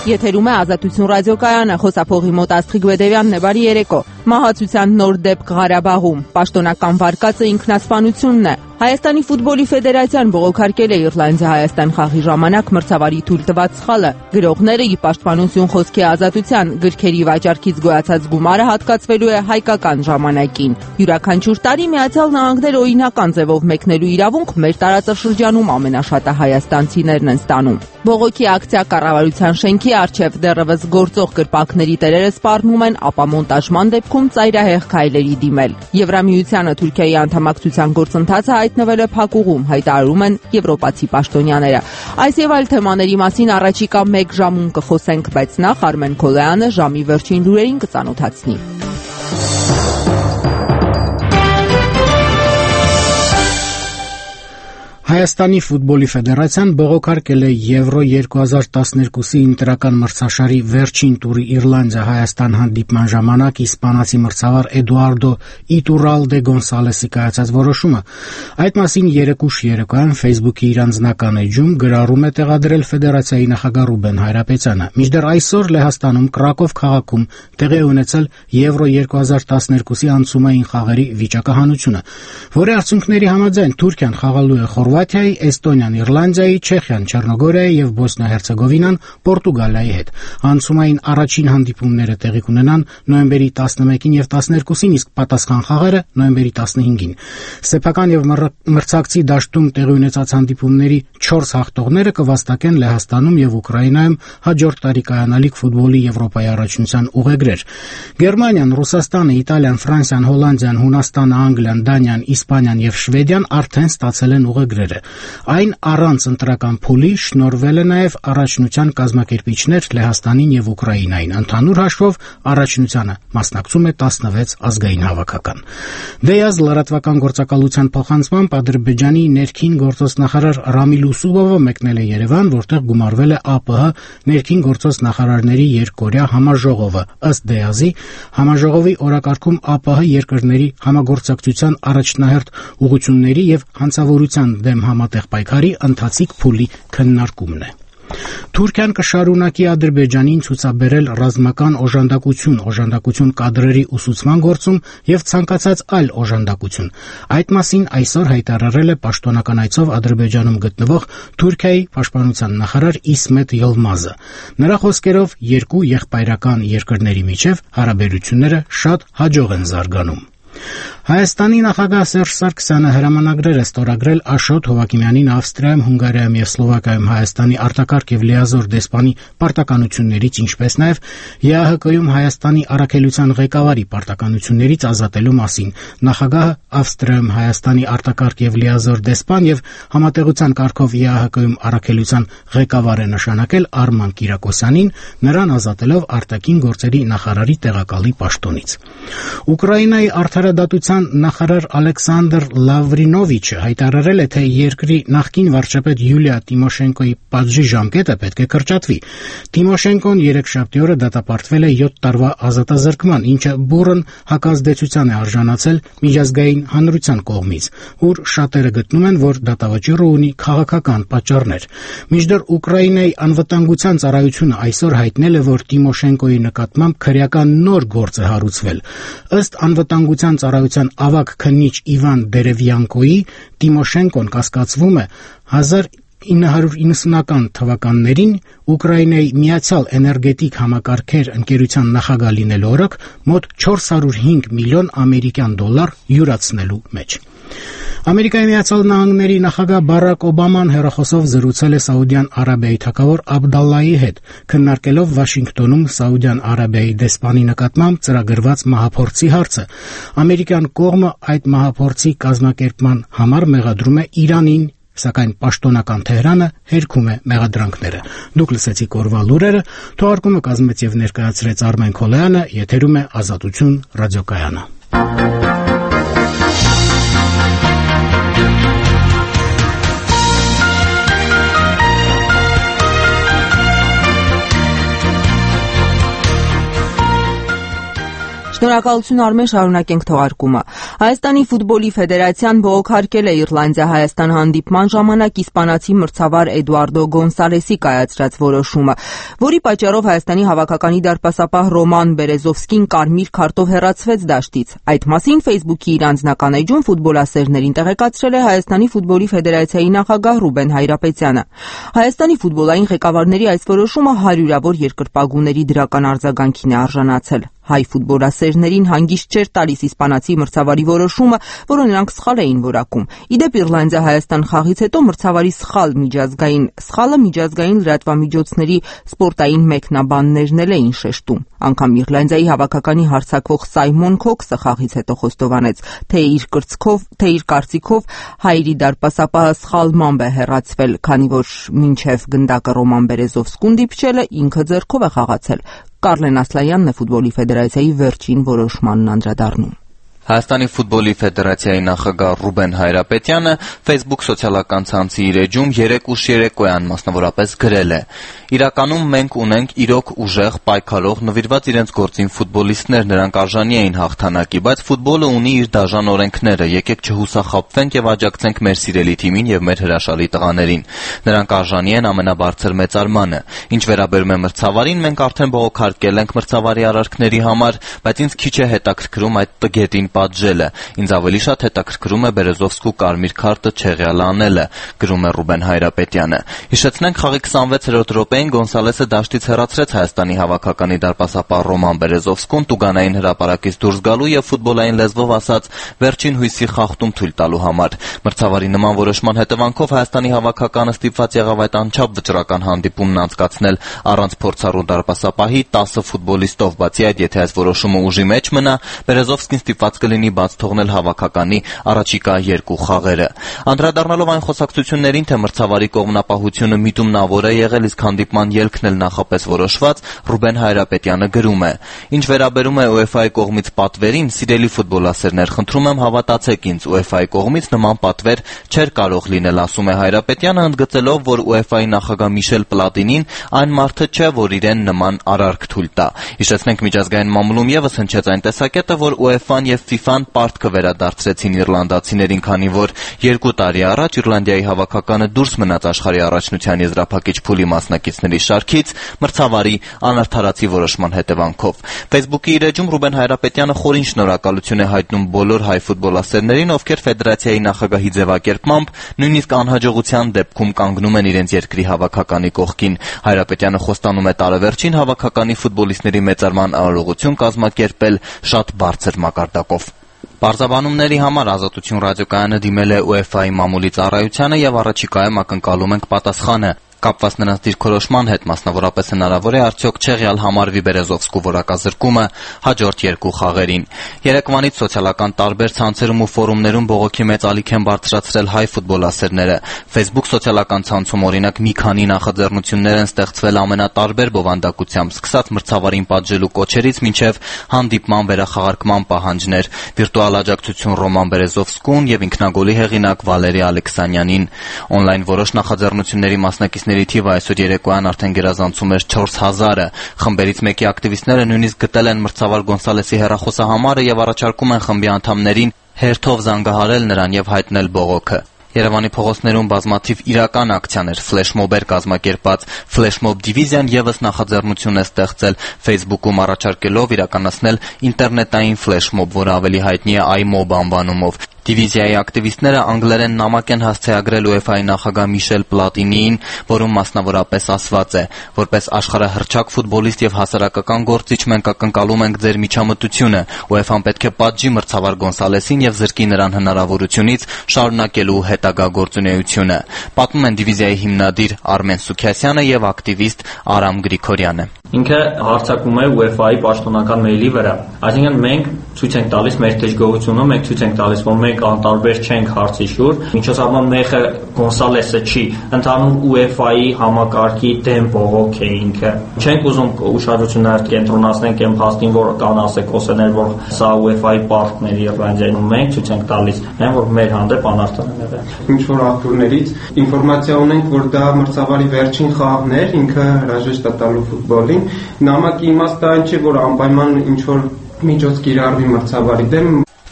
Եթերում է Ազատություն ռադիոկայանը, խոսափողի մոտ Աստղիկ Բեդևյանն է, բարի երեկո։ Մահացության նոր դեպք Ղարաբաղում, պաշտոնական վարկածը ինքնասպանությունն է։ Հայաստանի ֆուտբոլի ֆեդերացիան բողոքարկել է Իռլանդիա-Հայաստան խաղի ժամանակ մրցավարի թույլ տված սխալը։ Գրողները ի պաշտպանություն խոսքի ազատության գրքերի վաճառքից գոյացած գումարը հատկացվելու է հայկական ժամանակին։ Յուրաքանչյուր տարի Միացյալ Նահանգներ օրինական ձևով մեկնելու իրավունք մեր տարածաշրջանում ամենաշատը հայաստանցիներն են ստանում։ Բողոքի ակցիա կառավարության շենքի առջև դեռևս գործող կրպակների տերերը սպառնում են ապամոնտաժման դեպքում ծայրահեղ քայլերի դիմել։ Եվրամիությանը Թուրքիայի անդամակցության գործընթացը հայտնվել է փակուղում, հայտարարում են եվրոպացի պաշտոնյաները։ Այս եւ այլ թեմաների մասին առաջիկա 1 ժամում կխոսենք, բայց նախ Արմեն Քոլոյանը ժամի վերջին լուրերին կծանոթացնի։ Հայաստանի ֆուտբոլի ֆեդերացիան բողոքարկել է Եվրո 2012-ի ընտրական մրցաշարի վերջին տուրի Իռլանդիա-Հայաստան հանդիպման ժամանակ իսպանացի մրցավար Էդուարդո Իտուրալդե Գոնսալեսի կայացած որոշումը։ Այդ մասին երեկուշ երեկոյան Facebook-ի իր անձնական էջում գրառում է տեղադրել ֆեդերացիայի նախագահ Ռուբեն Հայրապետյանը։ Մինչդեռ այսօր Լեհաստանում Կրակով քաղաքում տեղի ունեցել Եվրո 2012-ի անցումային խաղերի վիճակահանությունը, որի արդյունքների համաձայն Թուրքիան խաղալու է Խորվաթիայի, Էստոնիան Իռլանդիայի, Չեխիան Չեռնոգորիայի եւ Բոսնիա-Հերցեգովինան Պորտուգալիայի հետ։ Անցումային առաջին հանդիպումները տեղի կունենան նոյեմբերի 11-ին եւ 12-ին, իսկ պատասխան խաղերը նոյեմբերի 15-ին։ Սեփական եւ մրցակցի դաշտում տեղի ունեցած հանդիպումների 4 հաղթողները կվաստակեն Լեհաստանում եւ Ուկրաինայում հաջորդ տարի կայանալիք ֆուտբոլի Եվրոպայի առաջնության ուղեգրեր։ Գերմանիան, Ռուսաստանը, Իտալիան, Ֆրանսիան, Հոլանդիան, Հունաստանը, Անգլիան, Դանիան, Իսպանիան եւ Շվեդիան արդեն ստացել են ուղեգրերը։ Այն առանց ընտրական փուլի շնորհվել է նաեւ առաջնության կազմակերպիչներ Լեհաստանին եւ Ուկրաինային։ Ընդհանուր հաշվով առաջնությանը մասնակցում է 16 ազգային հավաքական։ Դեյազ լրատվական գործակալության փոխանցմամբ Ադրբեջանի ներքին գործոս նախարար Ռամիլ Ուսուբովը մեկնել է Երևան, որտեղ գումարվել է ԱՊՀ ներքին գործոս նախարարների երկօրյա համաժողովը։ Ըստ Դեյազի, համաժողովի օրակարգում ԱՊՀ երկրների համագործակցության առաջնահերթ ուղղությունների եւ հանցավորության դեմ համատեղ պայքարի ընթացիկ փուլի քննարկումն է։ Թուրքիան կշարունակի Ադրբեջանին ցուցաբերել ռազմական օժանդակություն կադրերի ուսուցման գործում եւ ցանկացած այլ օժանդակություն։ Այդ մասին այսօր հայտարարել է պաշտոնական այցով Ադրբեջանում գտնվող Թուրքիայի պաշտպանության նախարար Իսմետ Յılmazը։ Նրա խոսքերով երկու եղբայրական երկրների միջև հարաբերությունները շատ հաջող են զարգանում։ Հայաստանի նախագահ Սերժ Սարգսյանը հրամանագրեր է ստորագրել Աշոտ Հովակիմյանին Ավստրիայում, Հունգարիայում եւ Սլովակիայում Հայաստանի արտակարգ եւ լիազոր դեսպանի պարտականություններից, ինչպես նաեւ ԵԱՀԿ-ում Հայաստանի առաքելության ղեկավարի պարտականություններից ազատելու մասին։ Նախագահը Ավստրիայում Հայաստանի արտակարգ եւ լիազոր դեսպան եւ համատեղության կարգով ԵԱՀԿ-ում առաքելության ղեկավար է նշանակել Արման Կիրակոսյանին, նրան ազատելով արտաքին գործերի նախարարի տեղակալի պաշտոնից։ Ուկրաինայի արդարադատության նախարար Ալեքսանդր Լավրինովիչը հայտարարել է, թե երկրի նախկին վարչապետ Յուլիա Տիմոշենկոյի պատժի ժամկետը պետք է կրճատվի։ Տիմոշենկոն երեքշաբթի օրը դատապարտվել է 7 տարվա ազատազրկման, ինչը բուռն հակազդեցության է արժանացել միջազգային հանրության կողմից, ուր շատերը գտնում են, որ դատավճիռը ունի քաղաքական պատճառներ։ Մինչդեռ Ուկրաինայի անվտանգության ծառայությունը այսօր հայտնել է, որ Տիմոշենկոյի նկատմամբ քրեական նոր գործ է հարուցվել։ Ըստ անվտանգության ծառայության ավագ քննիչ Իվան Դերևյանկոյի, Տիմոշենկոն կասկածվում է 1990-ական թվականներին Ուկրաինայի Միացյալ էներգետիկ համակարգեր ընկերության նախագահ լինելու օրոք մոտ 405 միլիոն ամերիկյան դոլար յուրացնելու մեջ։ Ամերիկայի Միացյալ Նահանգների նախագահ Բարակ Օբաման հեռախոսով զրուցել է Սաուդյան Արաբիայի թագավոր Աբդալլայի հետ, քննարկելով Վաշինգտոնում Սաուդյան Արաբիայի դեսպանի նկատմամբ ծրագրված մահափորձի հարցը։ Ամերիկյան կողմը այդ մահափորձի կազմակերպման համար մեղադրում է Իրանին, սակայն պաշտոնական Թեհրանը հերքում է մեղադրանքները։ Դուք լսեցիք օրվա լուրերը, թողարկումը կազմեց եւ ներկայացրեց Արմեն Քոլոյանը, եթերում է Ազատություն ռադիոկայանը։ Շնորհակալություն Արմեն, շարունակենք թողարկումը։ Հայաստանի ֆուտբոլի ֆեդերացիան բողոքարկել է Իռլանդիա-Հայաստան հանդիպման ժամանակ իսպանացի մրցավար Էդուարդո Գոնսալեսի կայացրած որոշումը, որի պատճառով Հայաստանի հավաքականի դարպասապահ Ռոման Բերեզովսկին կարմիր քարտով հեռացվեց դաշտից։ Այդ մասին Facebook-ի իր անձնական էջում ֆուտբոլասերներին տեղեկացրել է Հայաստանի ֆուտբոլի ֆեդերացիայի նախագահ Ռուբեն Հայրապետյանը։ Հայաստանի ֆուտբոլային ղեկավարների այս որոշումը հարյուրավոր երկրպագուների դրական արձագանքին է արժանացել։ Հայ ֆուտբոլասերներին հանգիստ չէր տալիս իսպանացի մրցավարի որոշումը, որը նրանք սխալ էին որակում։ Իդեպ Իռլանդիա-Հայաստան խաղից հետո մրցավարի սխալը միջազգային լրատվամիջոցների սպորտային մեկնաբաններն էին շեշտում։ Անգամ Իռլանդիայի հավաքականի հարձակվող Սայմոն Քոքսը խաղից հետո խոստովանեց, թե իր կարծիքով հայերի դարպասապահը սխալմամբ է հեռացվել, քանի որ մինչև գնդակը Ռոման Բերեզովսկուն դիպչելը ինքը ձեռքով է խաղացել։ Կարլեն Ասլայանն է ֆուտբոլի ֆեդերացիայի վերջին որոշմանն անդրադառնում։ Հայաստանի ֆուտբոլի ֆեդերացիայի նախագահ Ռուբեն Հայրապետյանը Facebook սոցիալական ցանցի իր էջում 3 ուշ երեկոյան մասնավորապես գրել է. «Իրականում մենք ունենք իրոք ուժեղ, պայքարող, նվիրված իրենց գործին ֆուտբոլիստներ, նրանք արժանի էին հաղթանակի, բայց ֆուտբոլը ունի իր դաժան օրենքները, եկեք չհուսախաբվենք եւ աջակցենք մեր սիրելի թիմին եւ մեր հրաշալի տղաներին։ Նրանք արժանի են ամենաբարձր մեծարմանը։ Ինչ վերաբերում է մրցավարին, մենք արդեն բողոքարկել ենք մրցավարի արարքների համար, բայց ինձ քիչ է հետաքրքրում այդ տգետին պատժելը։ Ինձ ավելի շատ հետաքրքրում է Բերեզովսկու կարմիր քարտը չեղյալ անելը», գրում է Ռուբեն Հայրապետյանը։ Հիշեցնենք, խաղի 26-րդ րոպեին Գոնսալեսը դաշտից հեռացրեց Հայաստանի հավաքականի դարպասապահ Ռոման Բերեզովսկուն տուգանային հրապարակից դուրս գալու եւ ֆուտբոլային լեզվով ասած վերջին հույսի խախտում թույլ տալու համար։ Մրցավարի նման որոշման հետևանքով Հայաստանի հավաքականը ստիպված եղավ այդ անչափ վճռական հանդիպումն անցկացնել առանց փորձառու դարպասապահի 10 ֆուտբոլիստով։ Բացի այդ, եթե այս որոշումը ուժի մեջ մնա, Բերեզովսկին ստիպված կլինի բաց թողնել հավաքականի առաջիկա 2 խաղերը։ Անդրադառնալով այն խոսակցություններին, թե մրցավարի կողմնապահությունը միտումնավոր է եղել, իսկ հանդիպման ելքն էլ նախապես որոշված, Ռուբեն Հայրապետյանը գրում է. «Ինչ վերաբերում է UEFA-ի կողմից պատվերին, սիրելի ֆուտբոլասերներ, խնդրում եմ հավատացեք ինձ, UEFA-ի կողմից նման պատվեր չէր կարող լինել», ասում է Հայրապետյանը, ընդգծելով, որ UEFA-ի նախագահ Միշել Պլատինին այն մարդը չէ, որ իրեն նման արարք թույլ տա։ Հիշեցնենք, միջազգային մամուլում եւս հնչեց այն տեսակետը, որ UEFA-ն եւ FIFA-ն պարտքը վերադարձրեցին իռլանդացիներին, քանի որ 2 տարի առաջ Իռլանդիայի հավաքականը դուրս մնաց աշխարհի առաջնության եզրափակիչ փուլի մասնակիցների շարքից մրցավարի անարդարացի որոշման հետևանքով։ Facebook-ի իր էջում Ռուբեն Հայրապետյանը խորին շնորհակալություն է հայտնում բոլոր հայ ֆուտբոլասերներին, ովքեր ֆեդերացիայի նախագահի ձևակերպմամբ նույնիսկ անհաջողության դեպքում կանգնում են իրենց երկրի հավաքականի կողքին։ Հայրապետյանը խոստանում է տարեվերջին հավաքականի ֆուտբոլիստների մեծարման արարողություն կազմակերպել շատ բարձր մակարդակով։ Պարզաբանումների համար Ազատություն ռադիոկայանը դիմել է UEFA-ի մամուլի ծառայությանը եւ առաջիկայում ակնկալում ենք պատասխանը։ Կապված նրանց դիրքորոշման հետ, մասնավորապես հնարավոր է արդյոք չեղյալ համարվի Բերեզովսկու որակազրկումը հաջորդ 2 խաղերին։ Երեկվանից սոցիալական տարբեր ցանցերում ու ֆորումներում բողոքի մեծ ալիք են բարձրացրել հայ ֆուտբոլասերները։ Facebook սոցիալական ցանցում օրինակ մի քանի նախաձեռնություններ են ստեղծվել ամենատարբեր բովանդակությամբ, սկսած մրցավարին պատժելու կոչերից մինչև հանդիպման վերախաղարկման պահանջներ, վիրտուալ աջակցություն Ռոման Բերեզովսկուն եւ ինքնագոլի հեղինակ Վալերի Ալեքսանյանին։ Օնլայն որոշ նախաձեռնությունների մասնակիցների թիվը այսօր երեկոյան արդեն գերազանցում էր 4000-ը։ Խմբերից մեկի ակտիվիստները նույնիսկ գտել են մրցավար Գոնսալեսի հեռախոսահամարը եւ առաջարկում են խմբի անդամներին հերթով զանգահարել նրան եւ հայտնել բողոքը։ Երևանի փողոցներում բազմաթիվ իրական ակցիաներ, ֆլեշմոբեր կազմակերպած ֆլեշմոբ դիվիզիան եւս նախաձեռնություն է ստեղծել Facebook-ում առաջարկելով իրականացնել ինտերնետային ֆլեշմոբ, որը ավելի հայտնի է iMob անվանումով։ Դիվիզիայի ակտիվիստները անգլերեն նամակ են հասցեագրել UEFA-ի նախագահ Միշել Պլատինիին, որում մասնավորապես ասված է. «Որպես աշխարհահռչակ ֆուտբոլիստ եւ հասարակական գործիչ մենք ակնկալում ենք ձեր միջամտությունը։ UEFA-ն պետք է պատժի մրցավար Գոնսալեսին եւ զրկի նրան հնարավորությունից շարունակելու հետագա գործունեությունը», պատմում են դիվիզիայի հիմնադիր Արմեն Սուքյասյանը եւ ակտիվիստ Արամ Գրիգորյանը։ Ինքը հարձակվում է UEFA-ի պաշտոնական մեյլի վրա։ Այսինքն մենք ցույց ենք տալիս մեր դժգոհությունը, մենք ցույց ենք տալիս, որ մենք անտարբեր չենք հարցի շուրջ։ Միջոցառման մեխը Գոնսալեսը չի, ընդհանուր UEFA-ի համակարգի դեմ բողոք է ինքը։ Չենք ուզում ուշադրությունը կենտրոնացնենք այն փաստին, որ կան ասեկոսներ, որ սա UEFA-ի պարտքն է Իռլանդիայում։ Մենք ցույց ենք տալիս, որ մեր հանդեպ անարդար են եղել։ Ինչ որ աղբյուրներից ինֆորմացիա ունենք, որ դա մրցավարի վերջին խաղն էր, ինքը հրաժեշտ է տալու ֆուտբոլին։ Նամակի իմաստը այն չէ, որ անպայման ինչ որ միջոց կիրառվի մրցավարի դեմ։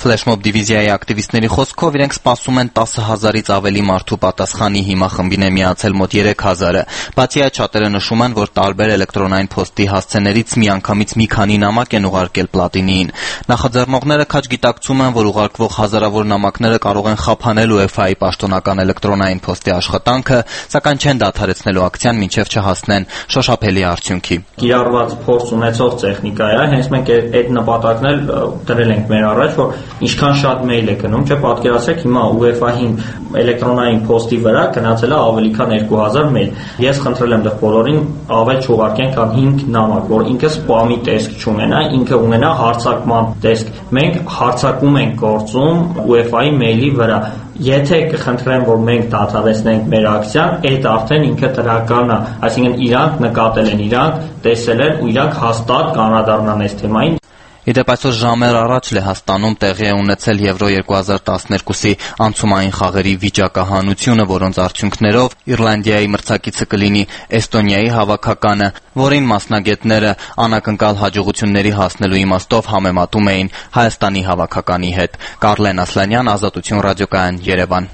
Ֆլեշմոբ դիվիզիայի ակտիվիստների խոսքով իրենք սպասում են 10,000-ից ավելի մարդու պատասխանի, հիմա խմբին է միացել մոտ 3,000-ը։ Բացի այդ, շատերը նշում են, որ տարբեր էլեկտրոնային փոստի հասցեներից միանգամից մի քանի նամակ են ուղարկել Պլատինիին։ Նախաձեռնողները քաջ գիտակցում են, որ ուղարկվող հազարավոր նամակները կարող են խափանել UEFA-ի պաշտոնական էլեկտրոնային փոստի աշխատանքը, սակայն չեն դադարեցնելու ակցիան, մինչև չհասնեն շոշափելի արդյունքի։ Կիրառված փորձ ունեցող տեխնիկա է, հենց մենք այդ նպատակն էլ դրել ենք մեր առաջ, որ ինչքան շատ մեյլ է գնում, չէ՞, պատկերացրեք հիմա UEFA-ին էլեկտրոնային փոստի վրա գնացել է ավելի քան 2000 մեյլ։ Ես խնդրել եմ դեռ բոլորին ավել չուղարկեն քան 5 նամակ, որ ինքը սպամի տեսք չունենա, ինքը ունենա հարցակման տեսք։ Մենք հարցակում ենք գործում UEFA-ի մեյլի վրա։ Եթե կխնդրեմ, որ մենք դադարեցնենք մեր ակցիան, այդ արդեն ինքը տրական է, այսինքն իրանք նկատել են, իրանք տեսել են ու իրանք հաստատ կանրադառնան այս թեմային։ Իդեպ այսօր ժամեր առաջ Լեհաստանում տեղի է ունեցել Եվրո 2012-ի անցումային խաղերի վիճակահանությունը, որոնց արդյունքներով Իռլանդիայի մրցակիցը կլինի Էստոնիայի հավաքականը, որին մասնագետները անակնկալ հաջողությունների հասնելու իմաստով համեմատում էին Հայաստանի հավաքականի հետ։ Կարլեն Ասլանյան, Ազատություն ռադիոկայան, Երևան։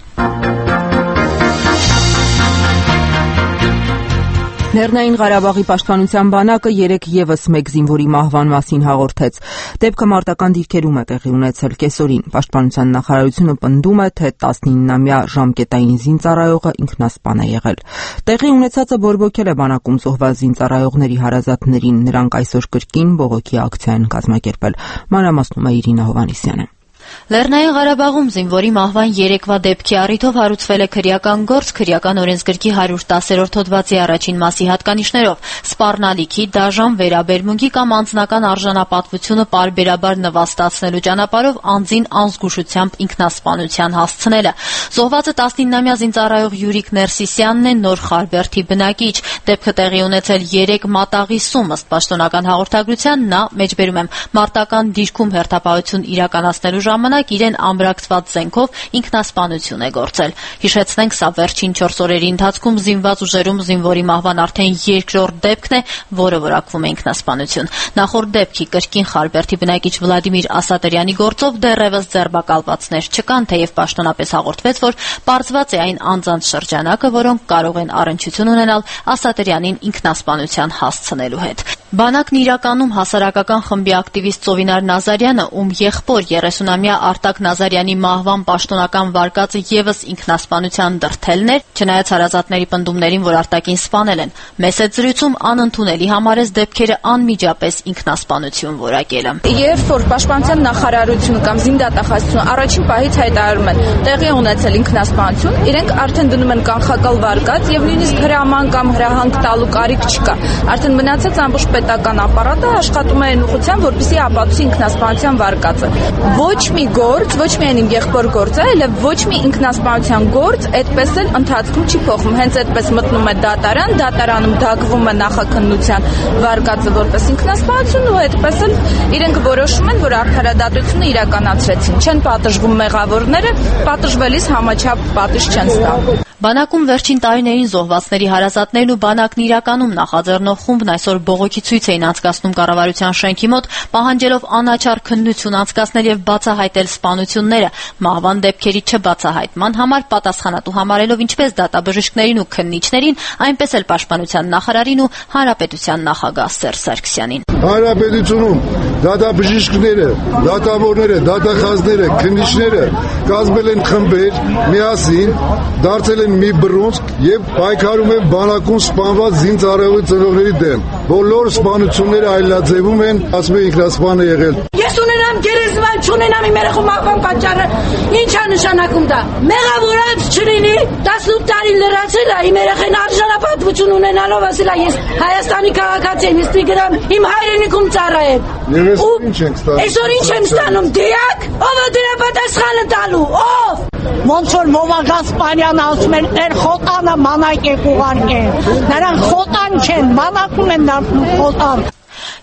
Լեռնային Ղարաբաղի պաշտպանության բանակը 3 ևս մեկ զինվորի մահվան մասին հաղորդեց։ Դեպքը մարտական դիրքերում է տեղի ունեցել կեսօրին։ Պաշտպանության նախարարությունը պնդում է, թե 19-ամյա ժամկետային զինծառայողը ինքնասպան է եղել։ Տեղի ունեցածը բորբոքել է բանակում զոհված զինծառայողների հարազատներին։ Նրանք այսօր կրկին բողոքի ակցիա են կազմակերպել։ Մանրամասնում է Իրինա Հովհաննիսյանը։ Լեռնային Ղարաբաղում զինվորի մահվան 3-վա դեպքի առիթով հարուցվել է քրեական գործ քրեական օրենսգրքի 110-րդ հոդվածի առաջին մասի հատկանիշներով սպառնալիքի, դաժան վերաբերմունքի կամ անձնական արժանապատվությունը պարբերաբար նվաստացնելու ճանապարհով անձին անզգուշությամբ ինքնասպանության հասցնելը։ Զոհվածը 19-ամյա զինծառայող Յուրիկ Ներսիսյանն է, Նոր Խարբերդի բնակիչ։ Դեպքը տեղի ունեցել 3 մատաղի սում, ըստ պաշտոնական հաղորդագրության նա, մեջբերում եմ, մարտական դիրքում հերթապահություն իրականացնելու ժամանակ իրեն ամրակցված զենքով ինքնասպանություն է գործել։ Հիշեցնենք, սա վերջին 4 օրերի ընթացքում զինված ուժերում զինվորի մահվան արդեն 2-րդ դեպքն է, որը որակվում է ինքնասպանություն։ Նախորդ դեպքի կրկին Խարբերդի բնակիչ Վլադիմիր Ասատրյանի գործով դեռևս ձերբակալվածներ չկան, թեև պաշտոնապես հաղորդվեց, որ պարզված է այն անձանց շրջանակը, որոնք կարող են առնչություն ունենալ Ասատրյանին ինքնասպանության հասցնելու հետ։ Բանակն իրականում հասարակական խմբի ակտիվիստ Ծովինար Նազարյանը, ում եղբոր 30-ամյա Արտակ Նազարյանի մահվան պաշտոնական վարկածը ևս ինքնասպանության դրդելն էր, չնայած հարազատների պնդումներին, որ Արտակին սպանել են։ Մեծ զրույցում անընդունելի համարեց դեպքերը անմիջապես ինքնասպանություն որակելը։ Երբ որ պաշտպանության նախարարությունը կամ զինդատախազությունը առաջին պահից հայտարարում են տեղի ունեցել ինքնասպանություն, իրենք արդեն դնում են կանխակալ վարկած եւ նույնիսկ հրաման կամ հրահանգ տալու կարիք չկա։ Արդեն մնացած ամբողջ պետական ապարատը աշխատում է այն ուղղությամբ, որպեսզի ապացուցի ինքնասպանության վարկածը։ Ոչ մի գործ, ոչ միայն իմ եղբոր գործը, այլև ոչ մի ինքնասպանության գործ այդպես էլ ընթացքում չի փոխվում։ Հենց այդպես մտնում է դատարան, դատարանում դակվում է նախաքննության վարկածը որպես ինքնասպանություն ու այդպես էլ իրենք որոշում են, որ արդարադատությունը իրականացրեցին։ Չեն պատժվում մեղավորները, պատժվելիս համաչափ պատիժ չեն ստանում։ Բանակում վերջին տարիներին զոհվածների հարազատներն ու բանակն իրականում նախաձեռնող խումբն այսօր բողոքի ցույց էին անցկացնում կառավարության շենքի մոտ, պահանջելով անաչառ քննություն անցկացնել եւ բացահայտել սպանությունները, մահվան դեպքերի չբացահայտման համար պատասխանատու համարելով ինչպես դատաբժիշկներին ու քննիչներին, այնպես էլ պաշտպանության նախարարին ու հանրապետության նախագահ Սերժ Սարգսյանին։ Հանրապետությունում դատաբժիշկները, դատավորները, դատախազները, քննիչները կազմել են խմբեր, միասին դարձել են մի բռունցք եւ պայքարում են բանակում սպանված զինծառայողի ծնողների դեմ։ Բոլոր սպանությունները այլաձևում են, ասում են ինքնասպան է եղել։ Ես ունենամ գերեզման, չունենամ իմ երեխու մահվան պատճառը։ Ինչ է նշանակում դա։ Մեղավորած չլինի, 18 տարի լրացել է, իմ երեխան արժանապատվություն ունենալով ասել է ես Հայաստանի քաղաքացի եմ, ես գրամ իմ հայրենիքում ծառայեմ։ Եվ ինչ ենք ստանում։ Այսօր ինչ եմ ստանում, դիակ, ով է դրա պատասխանը տալու, ով։ Ոնց որ Մովագան Սպանյանը ասում են, «Էր խոտանը մանակ եք ուղարկել»։ Նրանք խոտան չեն, մանակում են դառնում խոտան։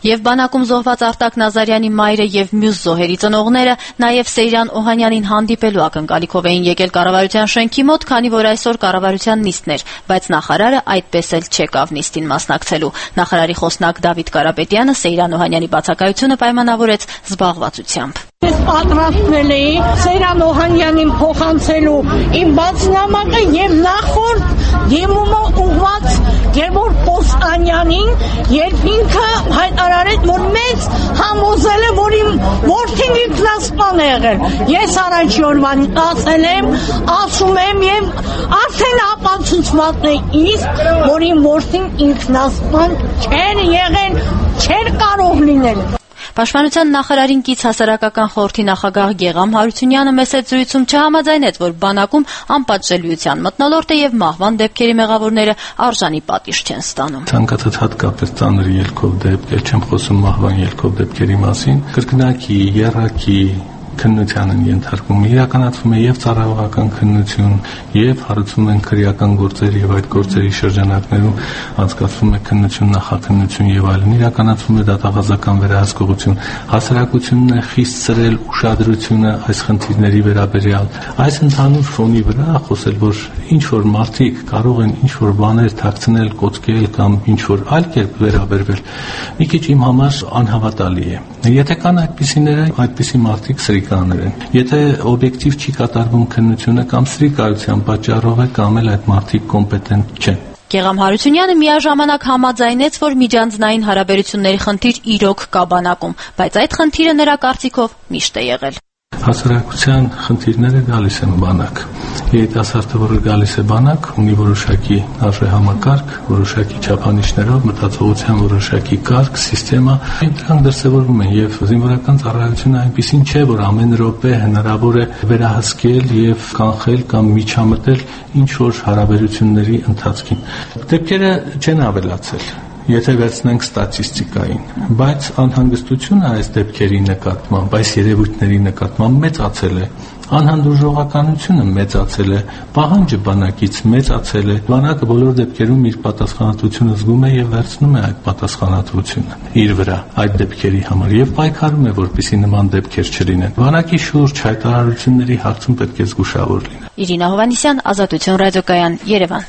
Եվ բանակում զոհված Արտակ Նազարյանի մայրը եւ մյուս զոհերի ծնողները նաեւ Սեյրան Օհանյանին հանդիպելու ակնկալիքով էին եկել կառավարության շենքի մոտ, քանի որ այսօր կառավարության նիստն էր, բայց նախարարը այդպես էլ չեկավ նիստին մասնակցելու։ Նախարարի խոսնակ Դավիթ Կարապետյանը Սեյրան Օհանյանի բացակայությունը պայմանավորեց զբաղվածությամբ։ Ես պատրաստվել էի Սեյրան Օհանյանին փոխանցելու իմ բացնամակը եւ նախորդ դիմումը ուղված Գևորգ Պոսանյանին, երբ ինքը հայտարարեց, որ մեծ համոզել է, որ իմ որդին ինքնասպան է եղել։ Ես առաջի օրվան ասել եմ, ասում եմ եւ արդեն ապացուցված է իսկ, որ իմ որդին ինքնասպան չէր եղել, չէր կարող լինել։ Պաշտպանության նախարարին կից հասարակական խորհրդի նախագահ Գեգամ Հարությունյանը մեծ զրույցում չհամաձայնեց, որ բանակում անպատժելիության մթնոլորտը եւ մահվան դեպքերի մեղավորները արժանի պատիժ չեն ստանում։ Ցանկացած հատկապես ծանր ելքով դեպքեր, չեմ խոսում մահվան ելքով դեպքերի մասին, կրկնակի, եռակի քննության են ենթարկվում, իրականացվում է եւ ծառայողական քննություն, եւ հարուցվում են քրեական գործեր եւ այդ գործերի շրջանակներում անցկացվում է քննություն, նախաքննություն եւ այլն, իրականացվում է դատախազական վերահսկողություն, հասարակությունն է խիստ սրել ուշադրությունը այս խնդիրների վերաբերյալ։ Այս ընդհանուր ֆոնի վրա խոսել, որ ինչ որ մարդիկ կարող են ինչ որ բաներ թաքցնել, կոծկել կամ ինչ որ այլ կերպ վերաբերվել, մի քիչ իմ համար անհավատալի է։ Եթե կան այդպիսիները, այդպիսի մարդիկ սրիկաներ են։ Եթե օբյեկտիվ չի կատարվում քննությունը կամ սրիկայության պատճառով է, կամ էլ այդ մարդիկ կոմպետենտ չեն։ Գեգամ Հարությունյանը միաժամանակ համաձայնեց, որ միջանձնային հարաբերությունների խնդիր իրոք կա բանակում, բայց այդ խնդիրը նրա կարծիքով միշտ է եղել։ Հասարակության խնդիրները գալիս են բանակ։ Երիտասարդը, որը գալիս է բանակ, ունի որոշակի արժեհամակարգ, որոշակի չափանիշներով, մտածողության որոշակի կարգ, սիստեմա, դրանք դրսևորվում են եւ զինվորական ծառայությունը այնպեսին չէ, որ ամեն րոպե հնարավոր է վերահսկել եւ կանխել կամ միջամտել ինչ որ հարաբերությունների ընթացքին։ Դեպքերը չեն ավելացել, եթե վերցնենք ստատիստիկային, բայց անհանգստությունը այս դեպքերի նկատմամբ, այս երևույթների նկատմամբ մեծացել է, անհանդուրժողականությունը մեծացել է, պահանջը բանակից մեծացել է, բանակը բոլոր դեպքերում իր պատասխանատվությունը զգում է եւ վերցնում է այդ պատասխանատվությունը իր վրա այդ դեպքերի համար եւ պայքարում է, որպեսզի նման դեպքեր չլինեն։ Բանակի շուրջ հայտարարությունների հարցում պետք է զգուշավոր լինել։ Իրինա Հովհաննիսյան, Ազատություն ռադիոկայան, Երևան։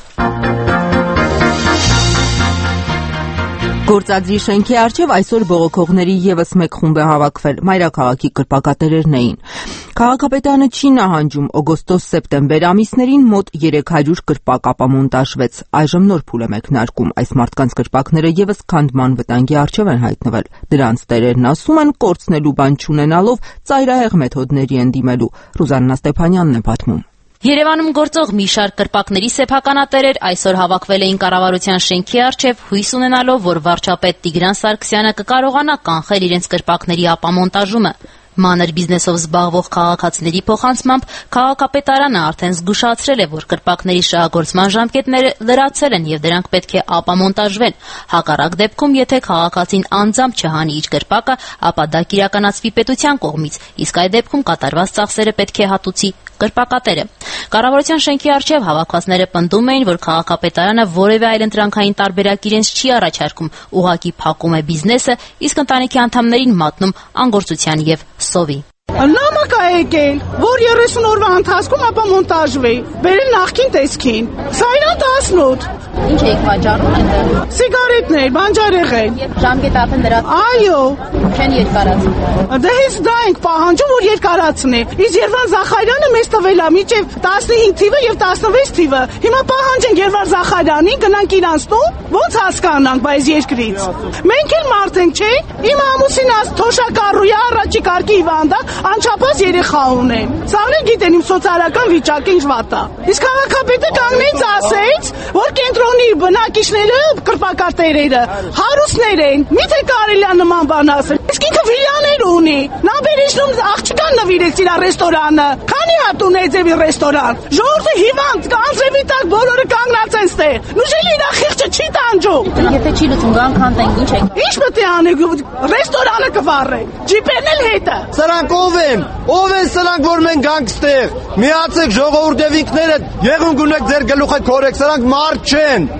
Գործածի շենքի առջև այսօր բողոքողների եւս մեկ խումբ է հավաքվել, մայրաքաղաքի կրպակատերերն էին։ Քաղաքապետարանը չի նահանջում, օգոստոս-սեպտեմբեր ամիսներին մոտ 300 կրպակ ապամոնտաժվեց, այժմ նոր փուլ է մեկնարկում, այս մարդկանց կրպակները եւս քանդման վտանգի առջև են հայտնվել, դրանց տերերն ասում են կորցնելու բան չունենալով ծայրահեղ մեթոդների են դիմելու, Ռուզաննա Ստեփանյանն է պատմում։ Երևանում գործող մի շարք կրպակների սեփականատերեր այսօր հավաքվել էին կառավարության շենքի առջև, հույս ունենալով, որ վարչապետ Տիգրան Սարգսյանը կկարողանա կանխել իրենց կրպակների ապամոնտաժումը։ Մանր բիզնեսով զբաղվող քաղաքացիների փոխանցմամբ քաղաքապետարանը արդեն զգուշացրել է, որ կրպակների շահագործման ժամկետները լրացել են եւ դրանք պետք է ապամոնտաժվեն։ Հակառակ դեպքում, եթե քաղաքացին անձամբ չհանի իր կրպակը, ապա դա կիրականացվի պետության կողմից, իսկ այդ դեպքում կատարված ծախսերը պետք է հատուցի կրպակատերը։ Կառավարության շենքի առջև հավաքվածները պնդում էին, որ քաղաքապետարանը որևէ այլ ընտրանքային տարբերակ իրենց չի առաջարկում, ուղղակի փակում է բիզնեսը, իսկ ընտանիքի անդամներին մատնում անգործության եւ սովի։ Նամակ է եկել, որ 30 օրվա ընթացքում ապամոնտաժվի, բերել նախքին տեսքին։ Սա իրան 18։ Ինչ եք վաճառում այնտեղ։ Սիգարետներ, բանջարեղեն։ Եվ ժամկետ արդեն դրած։ Այո։ Չեն երկարացնում։ Դե հենց դա ենք պահանջում, որ երկարացնի։ Իսկ Երվան Զախարյանը մեզ տվել է մինչև 15 թիվը եւ 16 թիվը։ Հիմա պահանջենք Երվան Զախարյանին, գնանք իրանց տուն, ոնց հասկանանք այս երկրից։ Մենք էլ մարդ ենք, չէ՞։ Իմ ամուսինս թոշակառույա առաջի կարգի հիվանդա, անչափահաս երեխա ունեն։ Սաղն գիտեն իմ սոցիալական վիճակը ինչ վատ է։ Իսկ քաղաքապետը կանգնեց ասեց, որ կենտրոնի բնակիչները, կրպակատերերը հարուստներ են։ Միթե կարելի է նման բան ասել։ Իսկ ինքը վիլաներ ունի։ Նա բերիչնում աղջկան նվիրեց իր ռեստորանը։ Քանի հատ ունեց իր ռեստորան։ Ժողովուրդը հիվանդ, անձրևի տակ բոլորը կանգնած են ստեղ։ Նույնիսկ իր խիղճը չի տանջում։ Եթե չի լուծում, գան քանդենք, ինչ եք։ Ինչ պետք է անենք, ռեստորանը կվառեն։ Ջիպերն էլ հետը։ Սրանք ով են սրանք, որ մենք գանք ստեղ։ Միացեք ժողովուրդ եւ ինքներդ եղունգ ունեք ձեր գլուխը քորեք, սրանք մարդ չեն։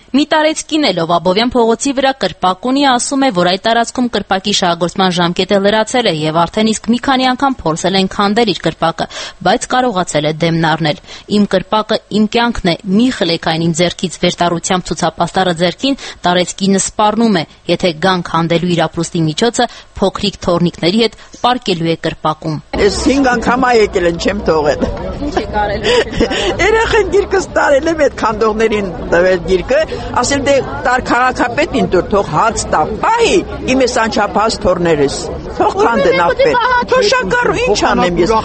Մի տարեց կին է Լովաբովյան փողոցի վրա կրպակ ունի, ասում է, որ այդ տարածքում կրպակի շահագործման ժամկետը լրացել է եւ արդեն իսկ մի քանի անգամ փորձել են քանդել իր կրպակը, բայց կարողացել է դեմն առնել։ Իմ կրպակը իմ կյանքն է, մի խլեք այն իմ ձեռքից վերտառությամբ ցուցապաստառը ձեռքին, տարեց կինը սպառնում է, եթե գան քանդելու իր ապրուստի միջոցը փոքրիկ թորնիկների հետ պարկելու է կրպակում։ Ես 5 անգամ եկել եմ, չեմ թողել։ Ինչ է կարել։ Երեխեն գիրկը ստարել եմ այդ քանդողներին տվել գիրկը, ասել դե տար քաղաքապետին թող հաց տա։ Պահի իմ էս անչափահաս թորներս։ Թող քանդեն ապետ։ Թոշակառու ինչ անեմ ես։